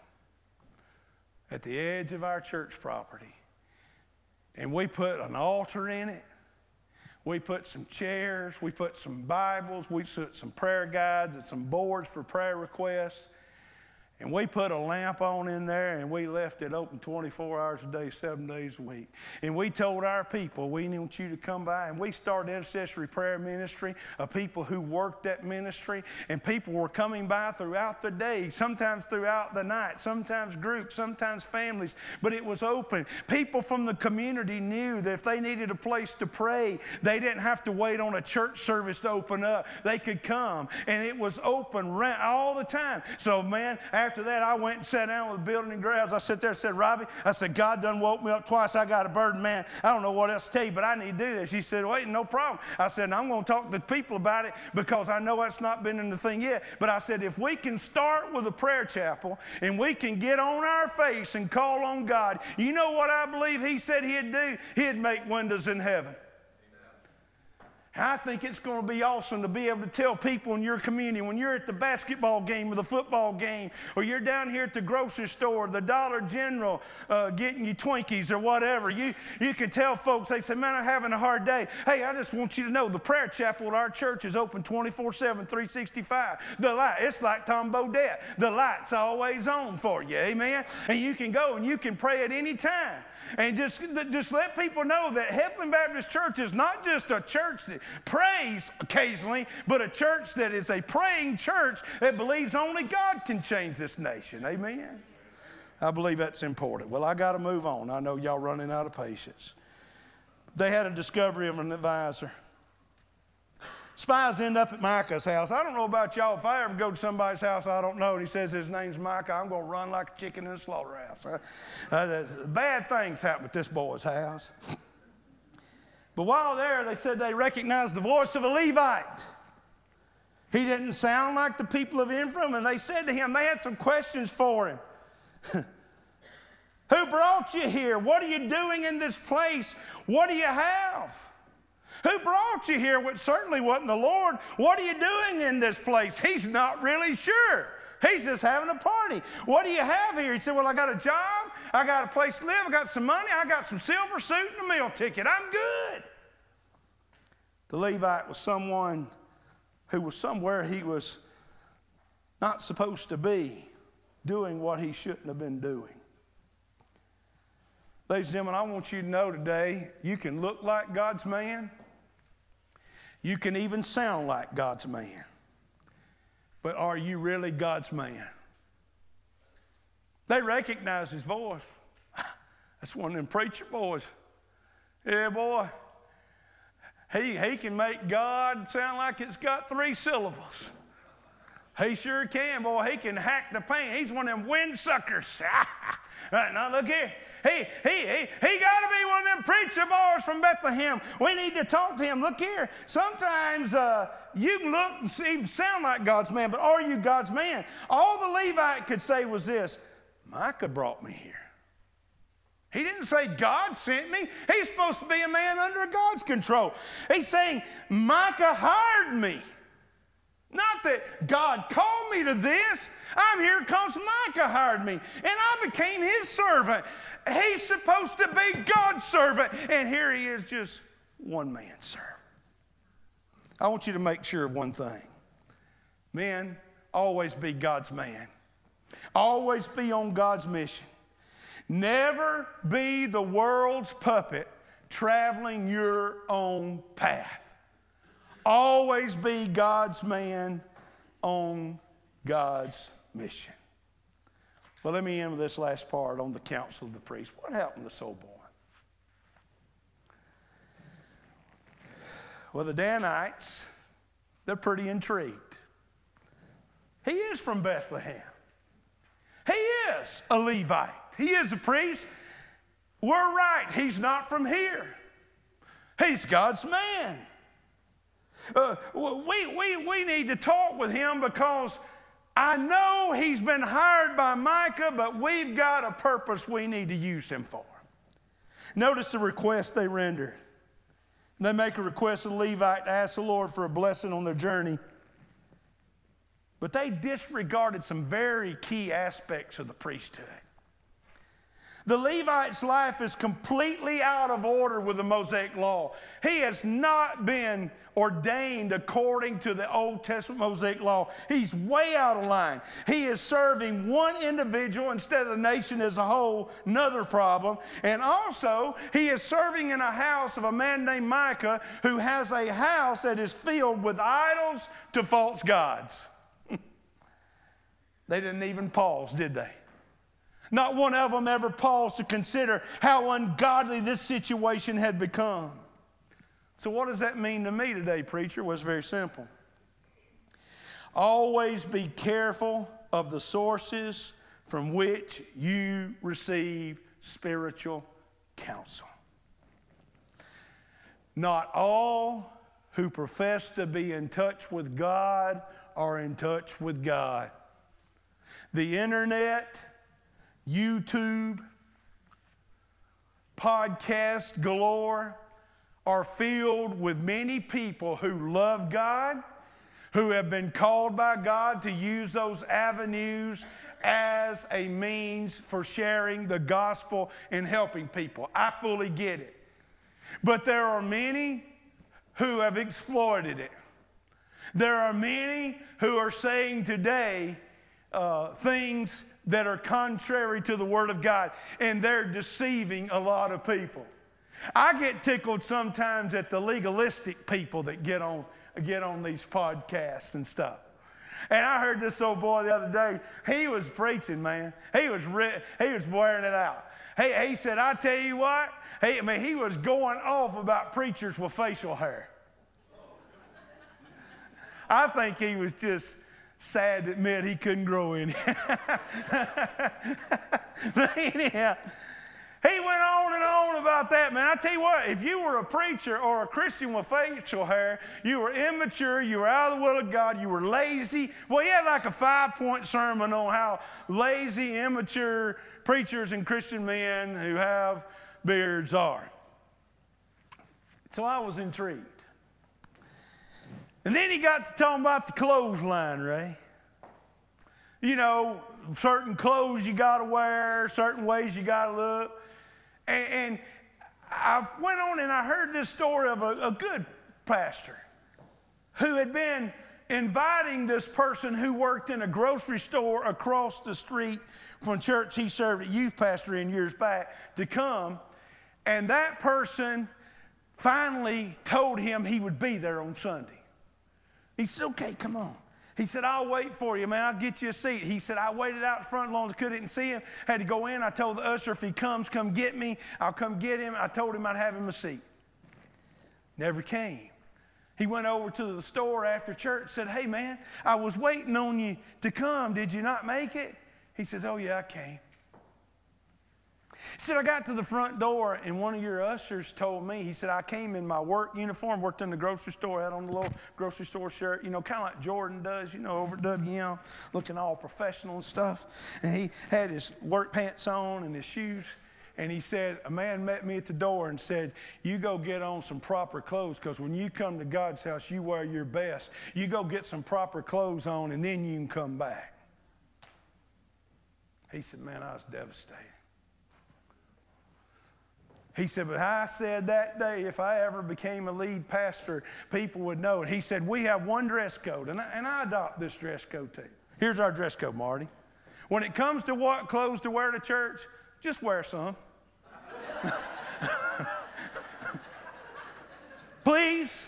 at the edge of our church property. And we put an altar in it. We put some chairs, we put some Bibles, we put some prayer guides and some boards for prayer requests. And we put a lamp on in there, and we left it open twenty-four hours a day, seven days a week. And we told our people, we want you to come by. And we started intercessory prayer ministry of people who worked that ministry. And people were coming by throughout the day, sometimes throughout the night, sometimes groups, sometimes families. But it was open. People from the community knew that if they needed a place to pray, they didn't have to wait on a church service to open up. They could come. And it was open all the time. So, man, after that, I went and sat down with the building and grounds. I sat there and said, Robbie, I said, God done woke me up twice. I got a burden, man. I don't know what else to tell you, but I need to do this. She said, wait, no problem. I said, I'm going to talk to the people about it, because I know that's not been in the thing yet. But I said, if we can start with a prayer chapel and we can get on our face and call on God, you know what I believe He said He'd do? He'd make windows in heaven. I think it's going to be awesome to be able to tell people in your community when you're at the basketball game or the football game, or you're down here at the grocery store, the Dollar General, uh, getting you Twinkies or whatever. You, you can tell folks, they say, man, I'm having a hard day. Hey, I just want you to know the prayer chapel at our church is open twenty-four seven, three sixty-five. The light, it's like Tom Bodette. The light's always on for you, amen? And you can go and you can pray at any time. And just, just let people know that Hethlin Baptist Church is not just a church that prays occasionally, but a church that is a praying church that believes only God can change this nation. Amen? I believe that's important. Well, I got to move on. I know y'all running out of patience. They had a discovery of an advisor. Spies end up at Micah's house. I don't know about y'all. If I ever go to somebody's house I don't know and he says his name's Micah, I'm going to run like a chicken in a slaughterhouse. Uh, uh, bad things happen at this boy's house. But while there, they said they recognized the voice of a Levite. He didn't sound like the people of Ephraim, and they said to him, they had some questions for him. Who brought you here? What are you doing in this place? What do you have? Who brought you here? Which certainly wasn't the Lord. What are you doing in this place? He's not really sure. He's just having a party. What do you have here? He said, well, I got a job. I got a place to live. I got some money. I got some silver suit and a meal ticket. I'm good. The Levite was someone who was somewhere he was not supposed to be, doing what he shouldn't have been doing. Ladies and gentlemen, I want you to know today, you can look like God's man. You can even sound like God's man. But are you really God's man? They recognize his voice. That's one of them preacher boys. Yeah, boy. He, he can make God sound like it's got three syllables. He sure can, boy. He can hack the paint. He's one of them windsuckers. Right, now look here. He, he, he, he got to be one of them preacher boys from Bethlehem. We need to talk to him. Look here. Sometimes uh, you can look and see, sound like God's man, but are you God's man? All the Levite could say was this: Micah brought me here. He didn't say God sent me. He's supposed to be a man under God's control. He's saying Micah hired me. Not that God called me to this. I'm here because Micah hired me, and I became his servant. He's supposed to be God's servant, and here he is, just one man's servant. I want you to make sure of one thing. Men, always be God's man. Always be on God's mission. Never be the world's puppet traveling your own path. Always be God's man on God's mission. Well, let me end with this last part on the counsel of the priest. What happened to this old boy? Well, the Danites, they're pretty intrigued. He is from Bethlehem. He is a Levite. He is a priest. We're right. He's not from here. He's God's man. Uh, we, we, we need to talk with him because I know he's been hired by Micah, but we've got a purpose we need to use him for. Notice the request they render. They make a request of the Levite to ask the Lord for a blessing on their journey. But they disregarded some very key aspects of the priesthood. The Levite's life is completely out of order with the Mosaic law. He has not been ordained according to the Old Testament Mosaic law. He's way out of line. He is serving one individual instead of the nation as a whole, another problem. And also, he is serving in a house of a man named Micah who has a house that is filled with idols to false gods. They didn't even pause, did they? Not one of them ever paused to consider how ungodly this situation had become. So what does that mean to me today, preacher? Well, it's very simple. Always be careful of the sources from which you receive spiritual counsel. Not all who profess to be in touch with God are in touch with God. The internet, YouTube, podcast galore, are filled with many people who love God, who have been called by God to use those avenues as a means for sharing the gospel and helping people. I fully get it. But there are many who have exploited it. There are many who are saying today uh, things that are contrary to the Word of God, and they're deceiving a lot of people. I get tickled sometimes at the legalistic people that get on, get on these podcasts and stuff. And I heard this old boy the other day. He was preaching, man. He was re- he was wearing it out. He, he said, I tell you what, he, I mean, he was going off about preachers with facial hair. I think he was just sad to admit he couldn't grow any. But anyhow, he went on and on about that, man. I tell you what, if you were a preacher or a Christian with facial hair, you were immature, you were out of the will of God, you were lazy. Well, he had like a five-point sermon on how lazy, immature preachers and Christian men who have beards are. So I was intrigued. And then he got to talking about the clothesline, Ray. You know, certain clothes you got to wear, certain ways you got to look. And, and I went on and I heard this story of a, a good pastor who had been inviting this person who worked in a grocery store across the street from church he served at youth pastor in years back to come. And that person finally told him he would be there on Sunday. He said, okay, come on. He said, I'll wait for you, man. I'll get you a seat. He said, I waited out front long as I couldn't see him. Had to go in. I told the usher, if he comes, come get me. I'll come get him. I told him I'd have him a seat. Never came. He went over to the store after church, said, hey, man, I was waiting on you to come. Did you not make it? He says, oh, yeah, I came. He said, I got to the front door, and one of your ushers told me, he said, I came in my work uniform, worked in the grocery store, had on the little grocery store shirt, you know, kind of like Jordan does, you know, over at W M, looking all professional and stuff. And he had his work pants on and his shoes. And he said, a man met me at the door and said, you go get on some proper clothes, because when you come to God's house, you wear your best. You go get some proper clothes on, and then you can come back. He said, man, I was devastated. He said, but I said that day, if I ever became a lead pastor, people would know it. He said, we have one dress code, and I, and I adopt this dress code too. Here's our dress code, Marty. When it comes to what clothes to wear to church, just wear some. Please.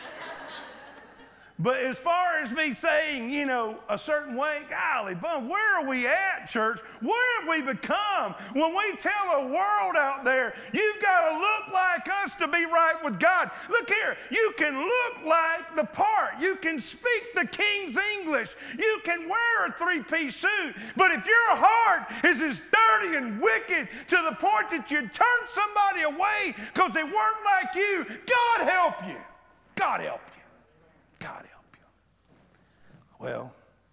But as far as me saying, you know, a certain way, golly, bum, where are we at, church? Where have we become? When we tell a world out there, you've got to look like us to be right with God. Look here, you can look like the part. You can speak the King's English. You can wear a three-piece suit. But if your heart is as dirty and wicked to the point that you turn somebody away because they weren't like you, God help you. God help you. God help you. Well,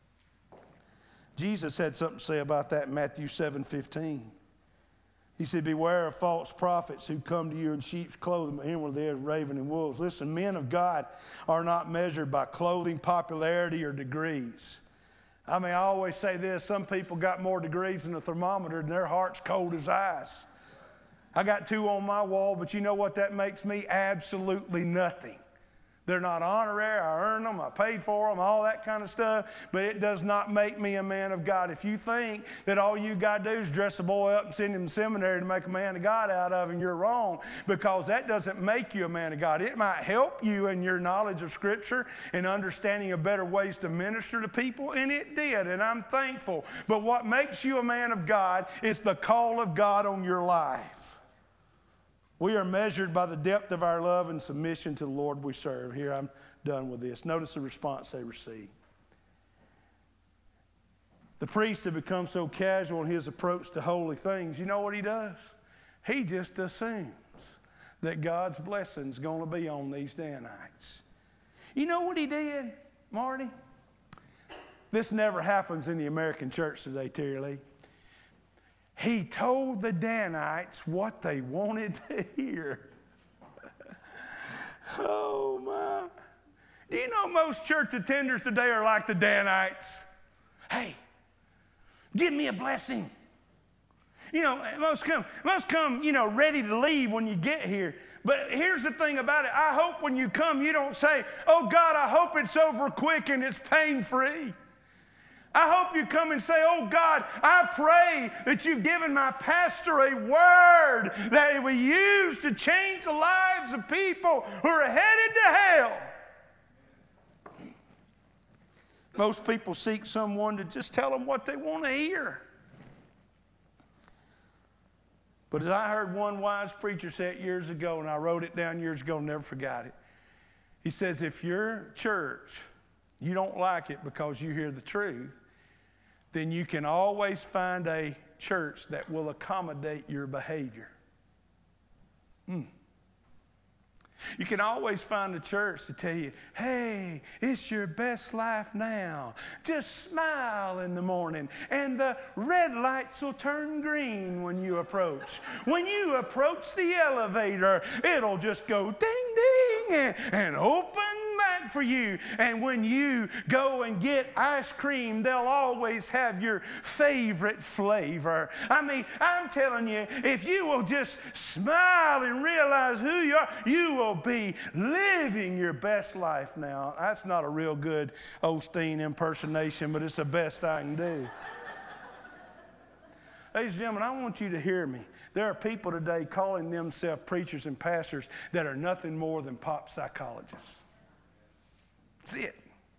Jesus had something to say about that in Matthew seven fifteen. He said, beware of false prophets who come to you in sheep's clothing, but inwardly they're raven and wolves. Listen, men of God are not measured by clothing, popularity, or degrees. I mean, I always say this, some people got more degrees than a thermometer and their heart's cold as ice. I got two on my wall, but you know what that makes me? Absolutely nothing. They're not honorary. I earned them. I paid for them, all that kind of stuff. But it does not make me a man of God. If you think that all you got to do is dress a boy up and send him to seminary to make a man of God out of him, you're wrong, because that doesn't make you a man of God. It might help you in your knowledge of Scripture and understanding of better ways to minister to people, and it did, and I'm thankful. But what makes you a man of God is the call of God on your life. We are measured by the depth of our love and submission to the Lord we serve. Here, I'm done with this. Notice the response they receive. The priest had become so casual in his approach to holy things. You know what he does? He just assumes that God's blessing is going to be on these Danites. You know what he did, Marty? This never happens in the American church today, Terry Lee. He told the Danites what they wanted to hear. Oh, my. Do you know most church attenders today are like the Danites? Hey, give me a blessing. You know, most come, most come, you know, ready to leave when you get here. But here's the thing about it. I hope when you come, you don't say, oh, God, I hope it's over quick and it's pain-free. I hope you come and say, oh, God, I pray that you've given my pastor a word that we use to change the lives of people who are headed to hell. Most people seek someone to just tell them what they want to hear. But as I heard one wise preacher say it years ago, and I wrote it down years ago and never forgot it. He says, if your church, you don't like it because you hear the truth, then you can always find a church that will accommodate your behavior. Mm. You can always find a church to tell you, hey, it's your best life now. Just smile in the morning, and the red lights will turn green when you approach. When you approach the elevator, it'll just go ding, ding, and, and open back for you. And when you go and get ice cream, they'll always have your favorite flavor. I mean, I'm telling you, if you will just smile and realize who you are, you will be living your best life now. That's not a real good Osteen impersonation, but it's the best I can do. Ladies and gentlemen, I want you to hear me. There are people today calling themselves preachers and pastors that are nothing more than pop psychologists. That's it.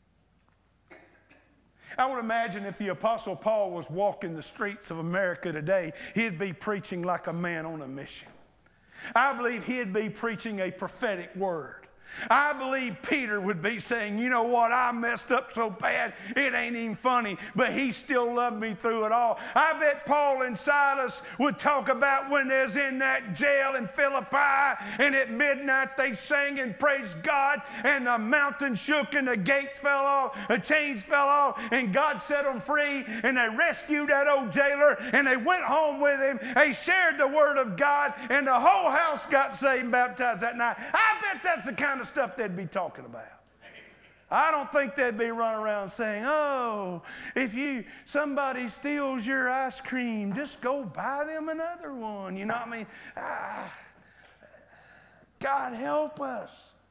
I would imagine if the Apostle Paul was walking the streets of America today, he'd be preaching like a man on a mission. I believe he'd be preaching a prophetic word. I believe Peter would be saying, you know what, I messed up so bad, it ain't even funny, but he still loved me through it all. I bet Paul and Silas would talk about when they was in that jail in Philippi, and at midnight they sang and praised God, and the mountain shook, and the gates fell off, the chains fell off, and God set them free, and they rescued that old jailer, and they went home with him. They shared the word of God, and the whole house got saved and baptized that night. I bet that's the kind of stuff they'd be talking about. I don't think they'd be running around saying, oh, if you somebody steals your ice cream, just go buy them another one. You know what I mean? Ah, God help us.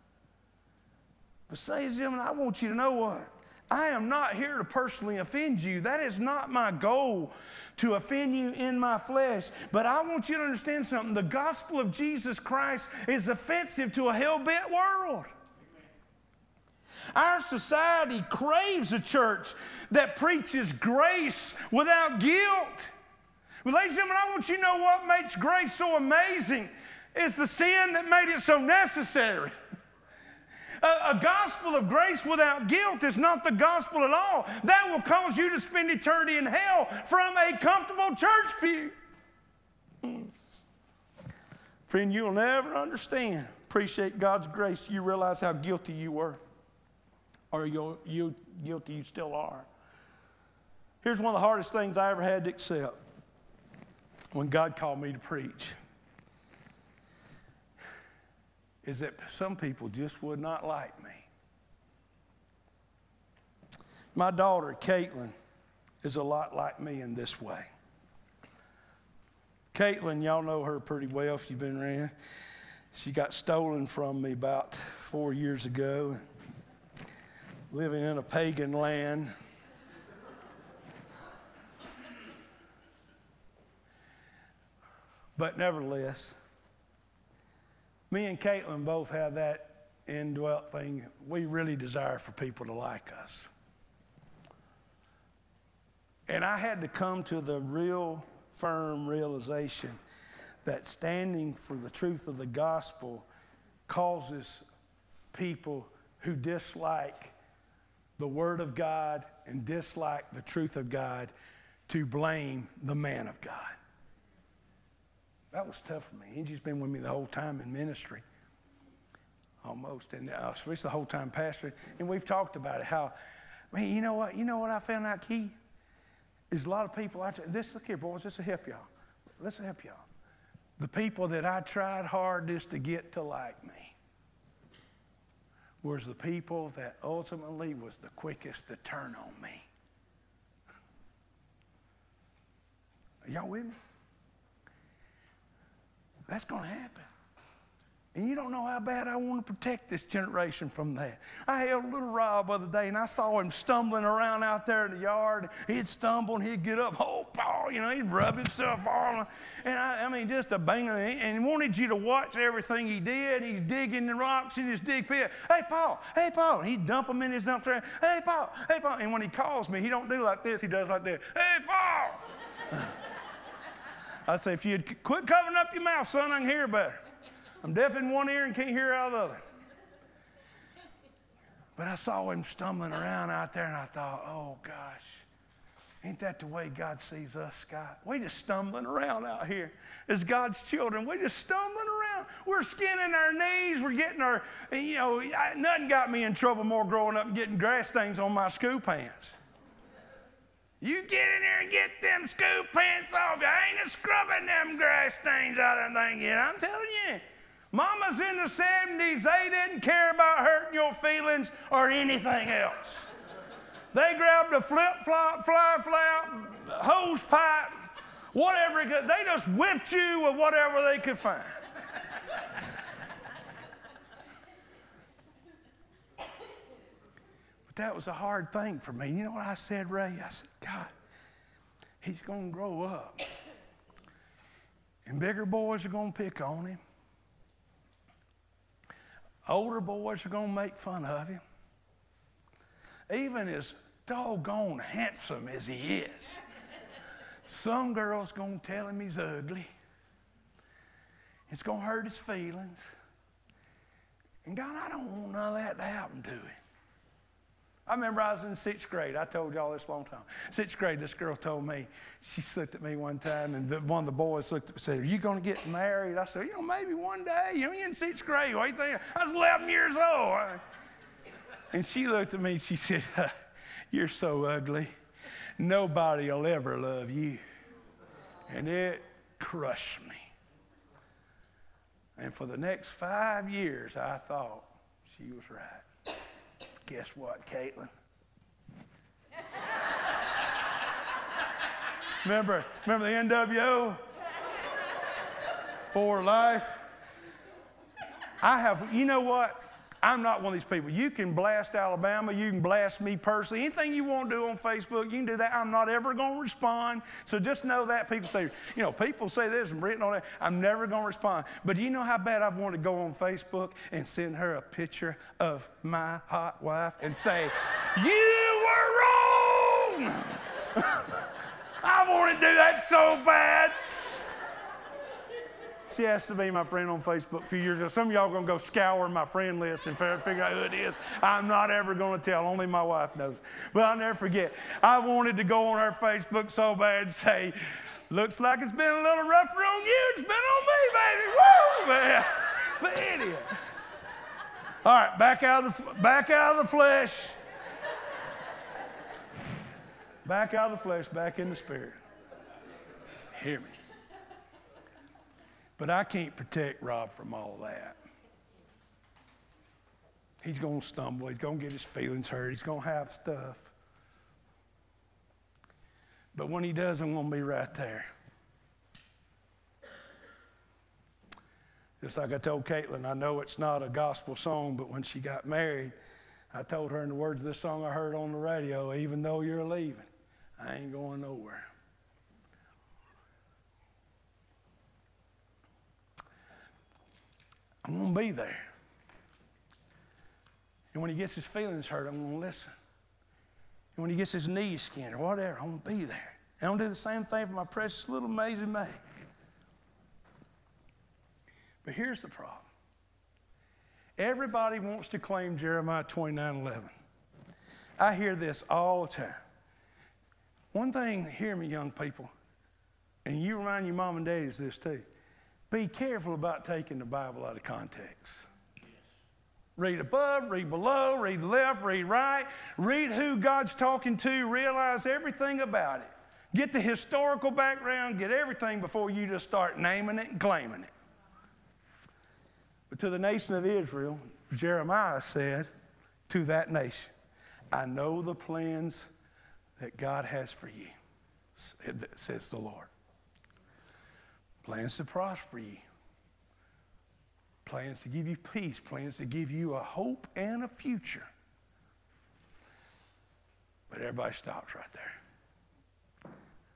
But ladies and gentlemen, I want you to know what? I am not here to personally offend you. That is not my goal, to offend you in my flesh. But I want you to understand something. The gospel of Jesus Christ is offensive to a hell-bent world. Our society craves a church that preaches grace without guilt. Well, ladies and gentlemen, I want you to know what makes grace so amazing. It's the sin that made it so necessary. A, a gospel of grace without guilt is not the gospel at all. That will cause you to spend eternity in hell from a comfortable church pew. Hmm. Friend, you'll never understand, appreciate God's grace. You realize how guilty you were, or you, you guilty you still are. Here's one of the hardest things I ever had to accept when God called me to preach. Is that some people just would not like me. My daughter, Caitlin, is a lot like me in this way. Caitlin, y'all know her pretty well if you've been around. She got stolen from me about four years ago, living in a pagan land. But nevertheless, me and Caitlin both have that indwelt thing. We really desire for people to like us. And I had to come to the real firm realization that standing for the truth of the gospel causes people who dislike the word of God and dislike the truth of God to blame the man of God. That was tough for me. Angie's been with me the whole time in ministry, almost, and uh, especially the whole time pastoring. And we've talked about it. How, man, you know what? You know what I found out key is a lot of people. I this look here, boys. This will help y'all. This will help y'all. The people that I tried hardest to get to like me. was the people that ultimately was the quickest to turn on me. Are y'all with me? That's going to happen. And you don't know how bad I want to protect this generation from that. I held little Rob the other day, and I saw him stumbling around out there in the yard. He'd stumble, and he'd get up, oh, Paul, you know, he'd rub himself all. And I, I mean, just a bang. And he wanted you to watch everything he did. He'd dig in the rocks in his dig pit. Hey, Paul, hey, Paul. And he'd dump them in his dump truck. Hey, Paul, hey, Paul. And when he calls me, he don't do like this. He does like this. Hey, Paul. I say, if you'd quit covering up your mouth, son, I can hear better. I'm deaf in one ear and can't hear out of the other. But I saw him stumbling around out there, and I thought, oh, gosh, ain't that the way God sees us, Scott? We just stumbling around out here as God's children. We just stumbling around. We're skinning our knees. We're getting our, you know, I, nothing got me in trouble more growing up and getting grass stains on my school pants. You get in there and get them school pants off. I ain't a scrubbing them grass stains out of them thing yet. I'm telling you. Mama's in the seventies. They didn't care about hurting your feelings or anything else. They grabbed a flip-flop, fly-flap, hose pipe, whatever it could. They just whipped you with whatever they could find. But that was a hard thing for me. You know what I said, Ray? I said, God, he's going to grow up. And bigger boys are going to pick on him. Older boys are going to make fun of him. Even as doggone handsome as he is, some girl's going to tell him he's ugly. It's going to hurt his feelings. And God, I don't want none of that to happen to him. I remember I was in sixth grade. I told y'all this a long time. Sixth grade, this girl told me, she looked at me one time, and the, one of the boys looked at me and said, are you going to get married? I said, you know, maybe one day. You know, you're in sixth grade. What do you think? I was eleven years old. And she looked at me and she said, you're so ugly. Nobody will ever love you. And it crushed me. And for the next five years, I thought she was right. Guess what, Caitlin? remember, remember the N W O? For life. I have, you know what? I'm not one of these people. You can blast Alabama. You can blast me personally. Anything you want to do on Facebook, you can do that. I'm not ever going to respond. So just know that. People say, you know, people say this and written on that. I'm never going to respond. But do you know how bad I've wanted to go on Facebook and send her a picture of my hot wife and say, you were wrong? I want to do that so bad. She has to be my friend on Facebook a few years ago. Some of y'all are going to go scour my friend list and figure out who it is. I'm not ever going to tell. Only my wife knows. But I'll never forget. I wanted to go on her Facebook so bad and say, looks like it's been a little rougher on you. It's been on me, baby. Woo! But, but anyway. All right, back out of the, back out of the flesh. Back out of the flesh, back in the spirit. Hear me. But I can't protect Rob from all that. He's going to stumble. He's going to get his feelings hurt. He's going to have stuff. But when he does, I'm going to be right there. Just like I told Caitlin, I know it's not a gospel song, but when she got married, I told her in the words of this song I heard on the radio, even though you're leaving, I ain't going nowhere. I'm going to be there. And when he gets his feelings hurt, I'm going to listen. And when he gets his knees skinned or whatever, I'm going to be there. And I'm going to do the same thing for my precious little Maisie May. But here's the problem. Everybody wants to claim Jeremiah twenty-nine eleven. I hear this all the time. One thing, hear me, young people, and you remind your mom and daddies this too. Be careful about taking the Bible out of context. Read above, read below, read left, read right. Read who God's talking to. Realize everything about it. Get the historical background. Get everything before you just start naming it and claiming it. But to the nation of Israel, Jeremiah said to that nation, I know the plans that God has for you, says the Lord. Plans to prosper you. Plans to give you peace. Plans to give you a hope and a future. But everybody stops right there.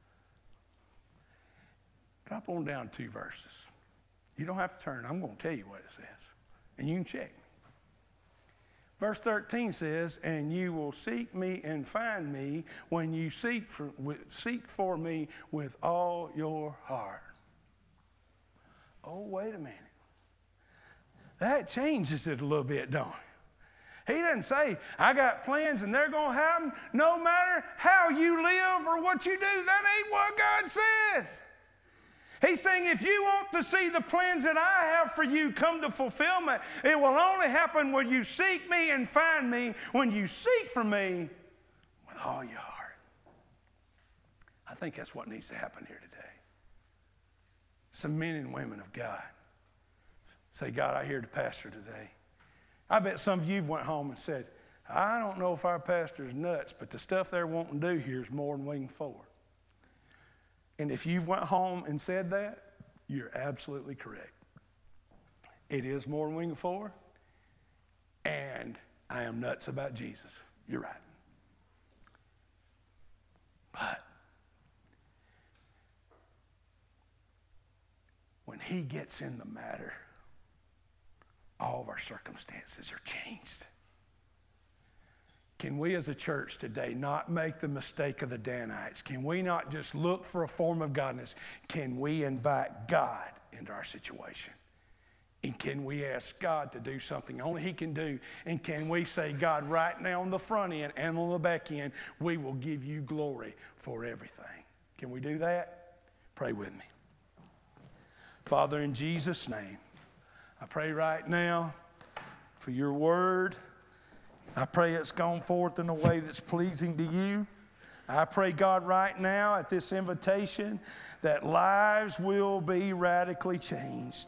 Drop on down two verses. You don't have to turn. I'm going to tell you what it says. And you can check me. Verse thirteen says, and you will seek me and find me when you seek for, seek for me with all your heart. Oh, wait a minute. That changes it a little bit, don't it? He doesn't say, I got plans and they're going to happen no matter how you live or what you do. That ain't what God said. He's saying if you want to see the plans that I have for you come to fulfillment, it will only happen when you seek me and find me, when you seek for me with all your heart. I think that's what needs to happen here today. Some men and women of God say, God, I hear the pastor today. I bet some of you went home and said, I don't know if our pastor is nuts, but the stuff they're wanting to do here is more than we can afford. And if you've went home and said that, you're absolutely correct. It is more than we can afford, and I am nuts about Jesus. You're right. But when he gets in the matter, all of our circumstances are changed. Can we as a church today not make the mistake of the Danites? Can we not just look for a form of godliness? Can we invite God into our situation? And can we ask God to do something only he can do? And can we say, God, right now on the front end and on the back end, we will give you glory for everything. Can we do that? Pray with me. Father, in Jesus' name, I pray right now for your word. I pray it's gone forth in a way that's pleasing to you. I pray, God, right now at this invitation that lives will be radically changed.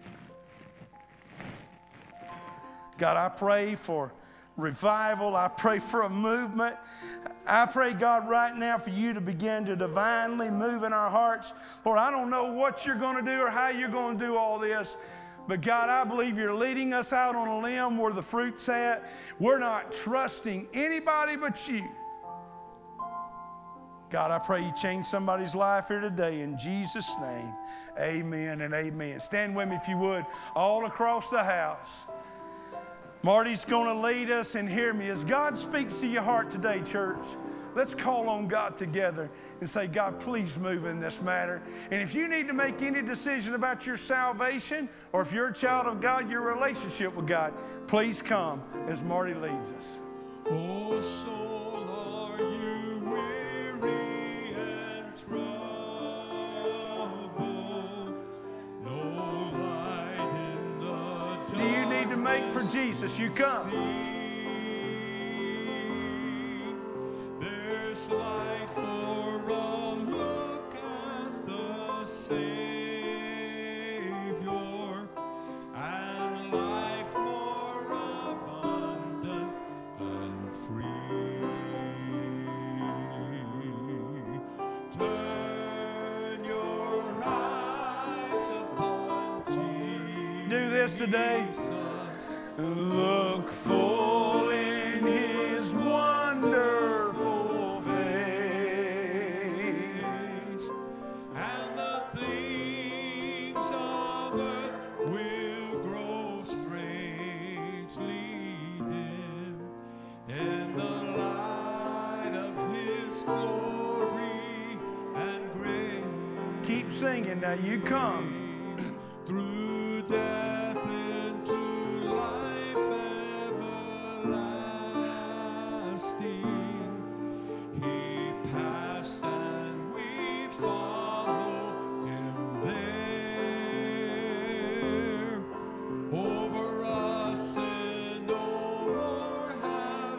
God, I pray for revival. I pray for a movement. I pray, God, right now for you to begin to divinely move in our hearts. Lord, I don't know what you're going to do or how you're going to do all this. But God, I believe you're leading us out on a limb where the fruit's at. We're not trusting anybody but you. God, I pray you change somebody's life here today in Jesus' name. Amen and amen. Stand with me if you would, all across the house. Marty's going to lead us, and hear me. As God speaks to your heart today, church, let's call on God together and say, God, please move in this matter. And if you need to make any decision about your salvation, or if you're a child of God, your relationship with God, please come as Marty leads us. Oh, soul, are you weary and troubled? No light in the dark. Do you need to make for Jesus? You come. There's light for all. Look at the Savior, and life more abundant and free. Turn your eyes upon Jesus. Do this today. Look full in his wonderful face, and the things of earth will grow strangely dim in the light of his glory and grace. Keep singing. Now you come. Through death into life everlasting, he passed and we follow him there. Over us sin no more has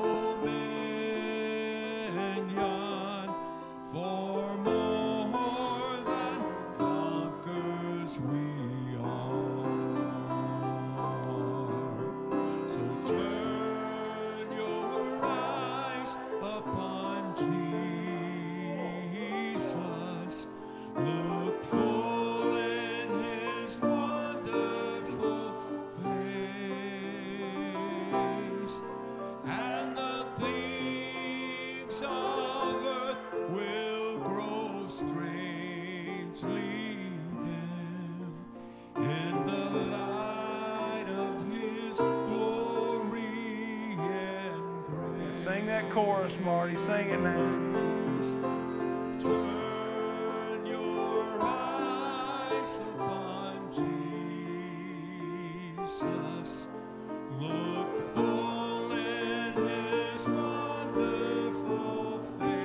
dominion, for more than conquerors we are. us, Marty. Sing it now. Turn your eyes upon Jesus. Look full in his wonderful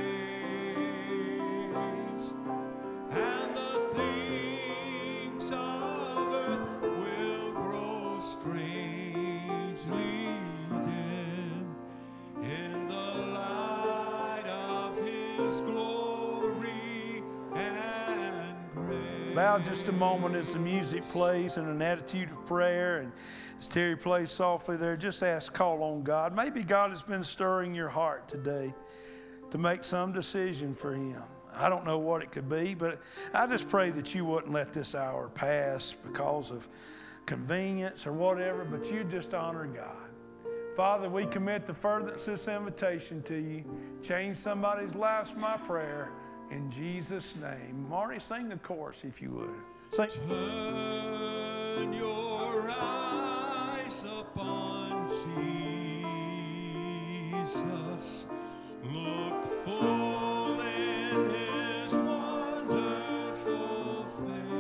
face, and the things of earth will grow strangely dim in the light of his glory and grace. Bow just a moment as the music plays in an attitude of prayer, and as Terry plays softly there, just ask, call on God. Maybe God has been stirring your heart today to make some decision for him. I don't know what it could be, but I just pray that you wouldn't let this hour pass because of convenience or whatever, but you just honor God. Father, we commit the furtherance of this invitation to you. Change somebody's life's my prayer. In Jesus' name. Marty, sing the chorus if you would. Sing. Turn your eyes upon Jesus. Look full in his wonderful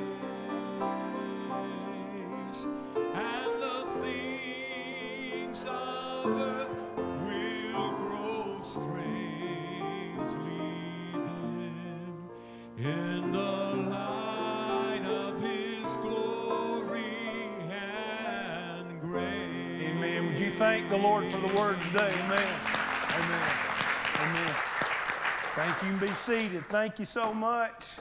face, and the things of earth will grow strangely dim in the light of his glory and grace. Amen. Would you thank the Lord for the word today? Amen. Amen. Amen. Thank you. You can be seated. Thank you so much.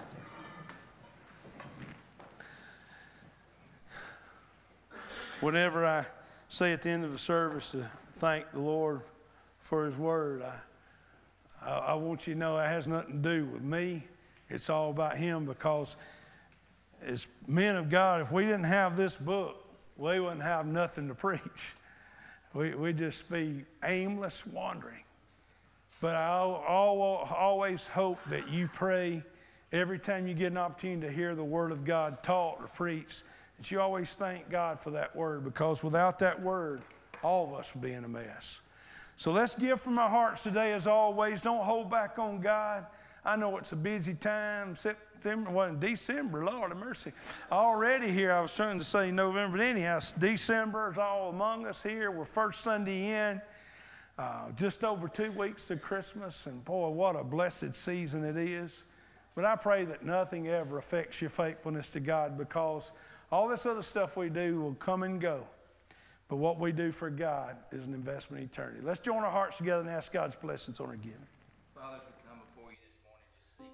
Whenever I say at the end of the service to thank the Lord for his word, I, I, I want you to know it has nothing to do with me. It's all about him, because as men of God, if we didn't have this book, we wouldn't have nothing to preach. We, we'd just be aimless wandering. But I always hope that you pray every time you get an opportunity to hear the Word of God taught or preached, that you always thank God for that Word, because without that Word, all of us would be in a mess. So let's give from our hearts today as always. Don't hold back on God. I know it's a busy time, September, well, in December, Lord have mercy. Already here, I was trying to say November, but anyhow, December is all among us here. We're first Sunday in. Uh, just over two weeks to Christmas, and boy, what a blessed season it is. But I pray that nothing ever affects your faithfulness to God, because all this other stuff we do will come and go. But what we do for God is an investment in eternity. Let's join our hearts together and ask God's blessings on our giving. Father, as we come before you this morning, just seek.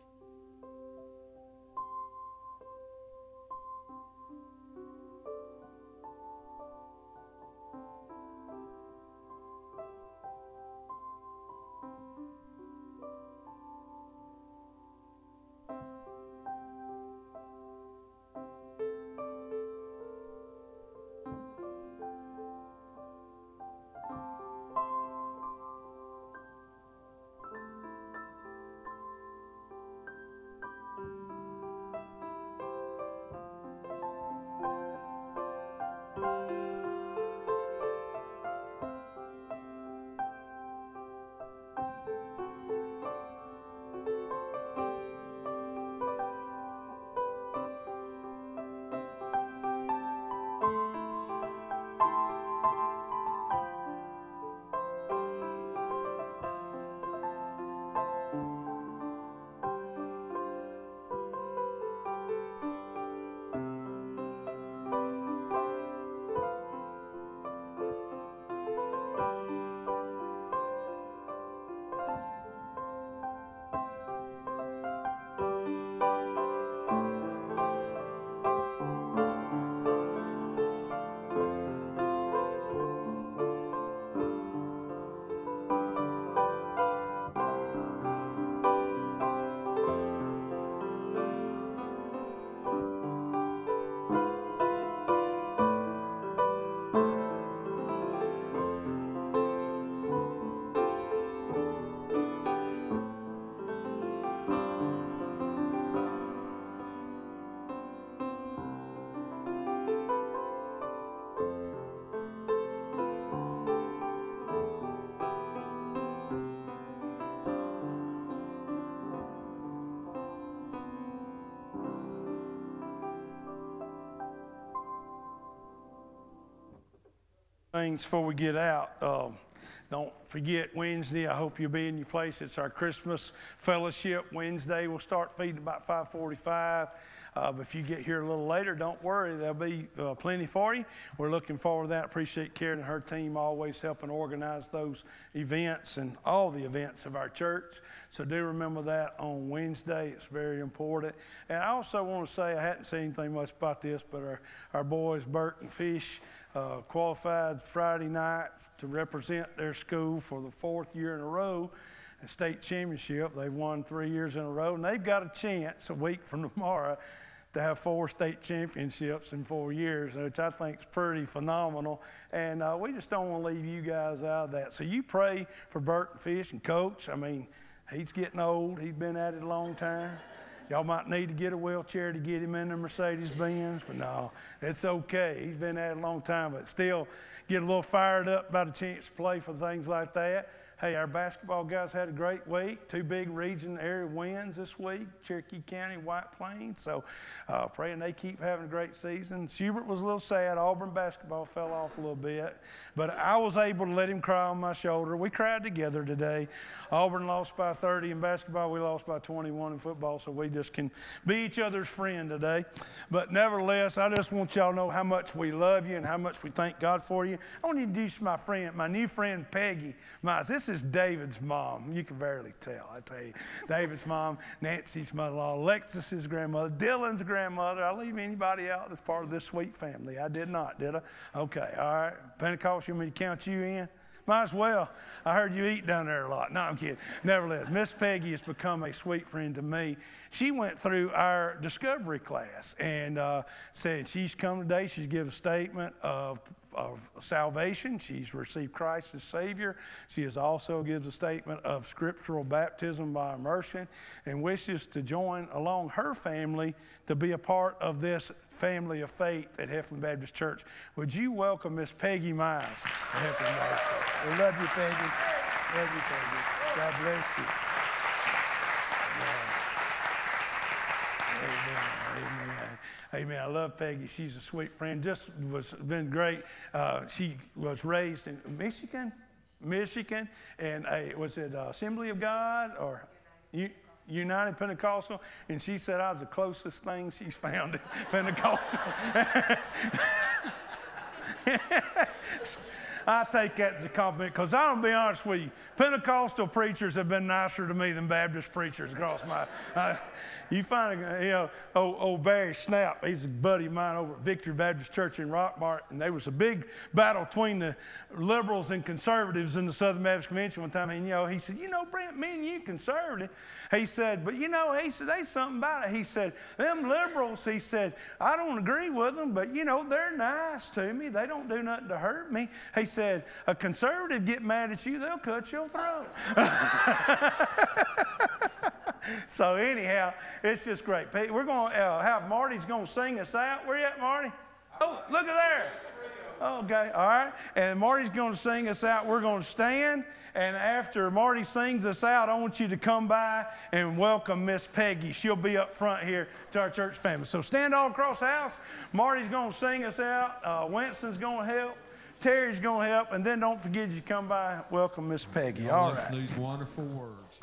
things before we get out. Um, don't forget Wednesday. I hope you'll be in your place. It's our Christmas fellowship Wednesday. We'll start feeding about five forty-five. Uh, but if you get here a little later, don't worry. There'll be uh, plenty for you. We're looking forward to that. Appreciate Karen and her team always helping organize those events and all the events of our church. So do remember that on Wednesday. It's very important. And I also want to say, I hadn't seen anything much about this, but our, our boys, Bert and Fish, uh, qualified Friday night to represent their school for the fourth year in a row. A state championship. They've won three years in a row, and they've got a chance a week from tomorrow to have four state championships in four years, which I think is pretty phenomenal. And uh, we just don't want to leave you guys out of that. So you pray for Bert and Fish and Coach. I mean, he's getting old. He's been at it a long time. Y'all might need to get a wheelchair to get him in the Mercedes-Benz, but no, it's okay. He's been at it a long time, but still get a little fired up about a chance to play for things like that. Hey, our basketball guys had a great week. Two big region area wins this week, Cherokee County, White Plains. So uh, praying they keep having a great season. Schubert was a little sad. Auburn basketball fell off a little bit. But I was able to let him cry on my shoulder. We cried together today. Auburn lost by thirty in basketball. We lost by twenty-one in football. So we just can be each other's friend today. But nevertheless, I just want y'all to know how much we love you and how much we thank God for you. I want to introduce my friend, my new friend, Peggy Mize. This is David's mom. You can barely tell, I tell you. David's mom, Nancy's mother-in-law, Alexis's grandmother, Dylan's grandmother. I leave anybody out that's part of this sweet family. I did not, did I? Okay, all right. Pentecost, you want me to count you in? Might as well. I heard you eat down there a lot. No, I'm kidding. Nevertheless, Miss Peggy has become a sweet friend to me. She went through our discovery class and uh, said she's come today. She's given a statement of, of salvation. She's received Christ as Savior. She has also gives a statement of scriptural baptism by immersion and wishes to join along her family to be a part of this family of faith at Heflin Baptist Church. Would you welcome Miss Peggy Mize at Heflin Baptist Church? We love you, Peggy. Love you, Peggy. God bless you. Amen. Amen. Amen. I love Peggy. She's a sweet friend. Just was been great. Uh, she was raised in Michigan, Michigan, and uh, was it uh, Assembly of God or you? United Pentecostal, and she said I was the closest thing she's found in Pentecostal. I take that as a compliment because I'm going to be honest with you, Pentecostal preachers have been nicer to me than Baptist preachers across my. Uh, you find, a, you know, old, old Barry Snap, he's a buddy of mine over at Victory Baptist Church in Rockmart, and there was a big battle between the liberals and conservatives in the Southern Baptist Convention one time. And you know, he said, you know, Brent, me and you conservative. He said, but you know, he said, there's something about it. He said, them liberals, he said, I don't agree with them, but you know, they're nice to me. They don't do nothing to hurt me. He said, a conservative get mad at you, they'll cut your throat. So anyhow, it's just great. We're going to uh, have Marty's going to sing us out. Where you at, Marty? Oh, look at there. Okay, all right. And Marty's going to sing us out. We're going to stand. And after Marty sings us out, I want you to come by and welcome Miss Peggy. She'll be up front here to our church family. So stand all across the house. Marty's going to sing us out. Uh, Winston's going to help. Terry's going to help. And then don't forget, you come by, welcome Miss Peggy. All right. Listen to these wonderful words.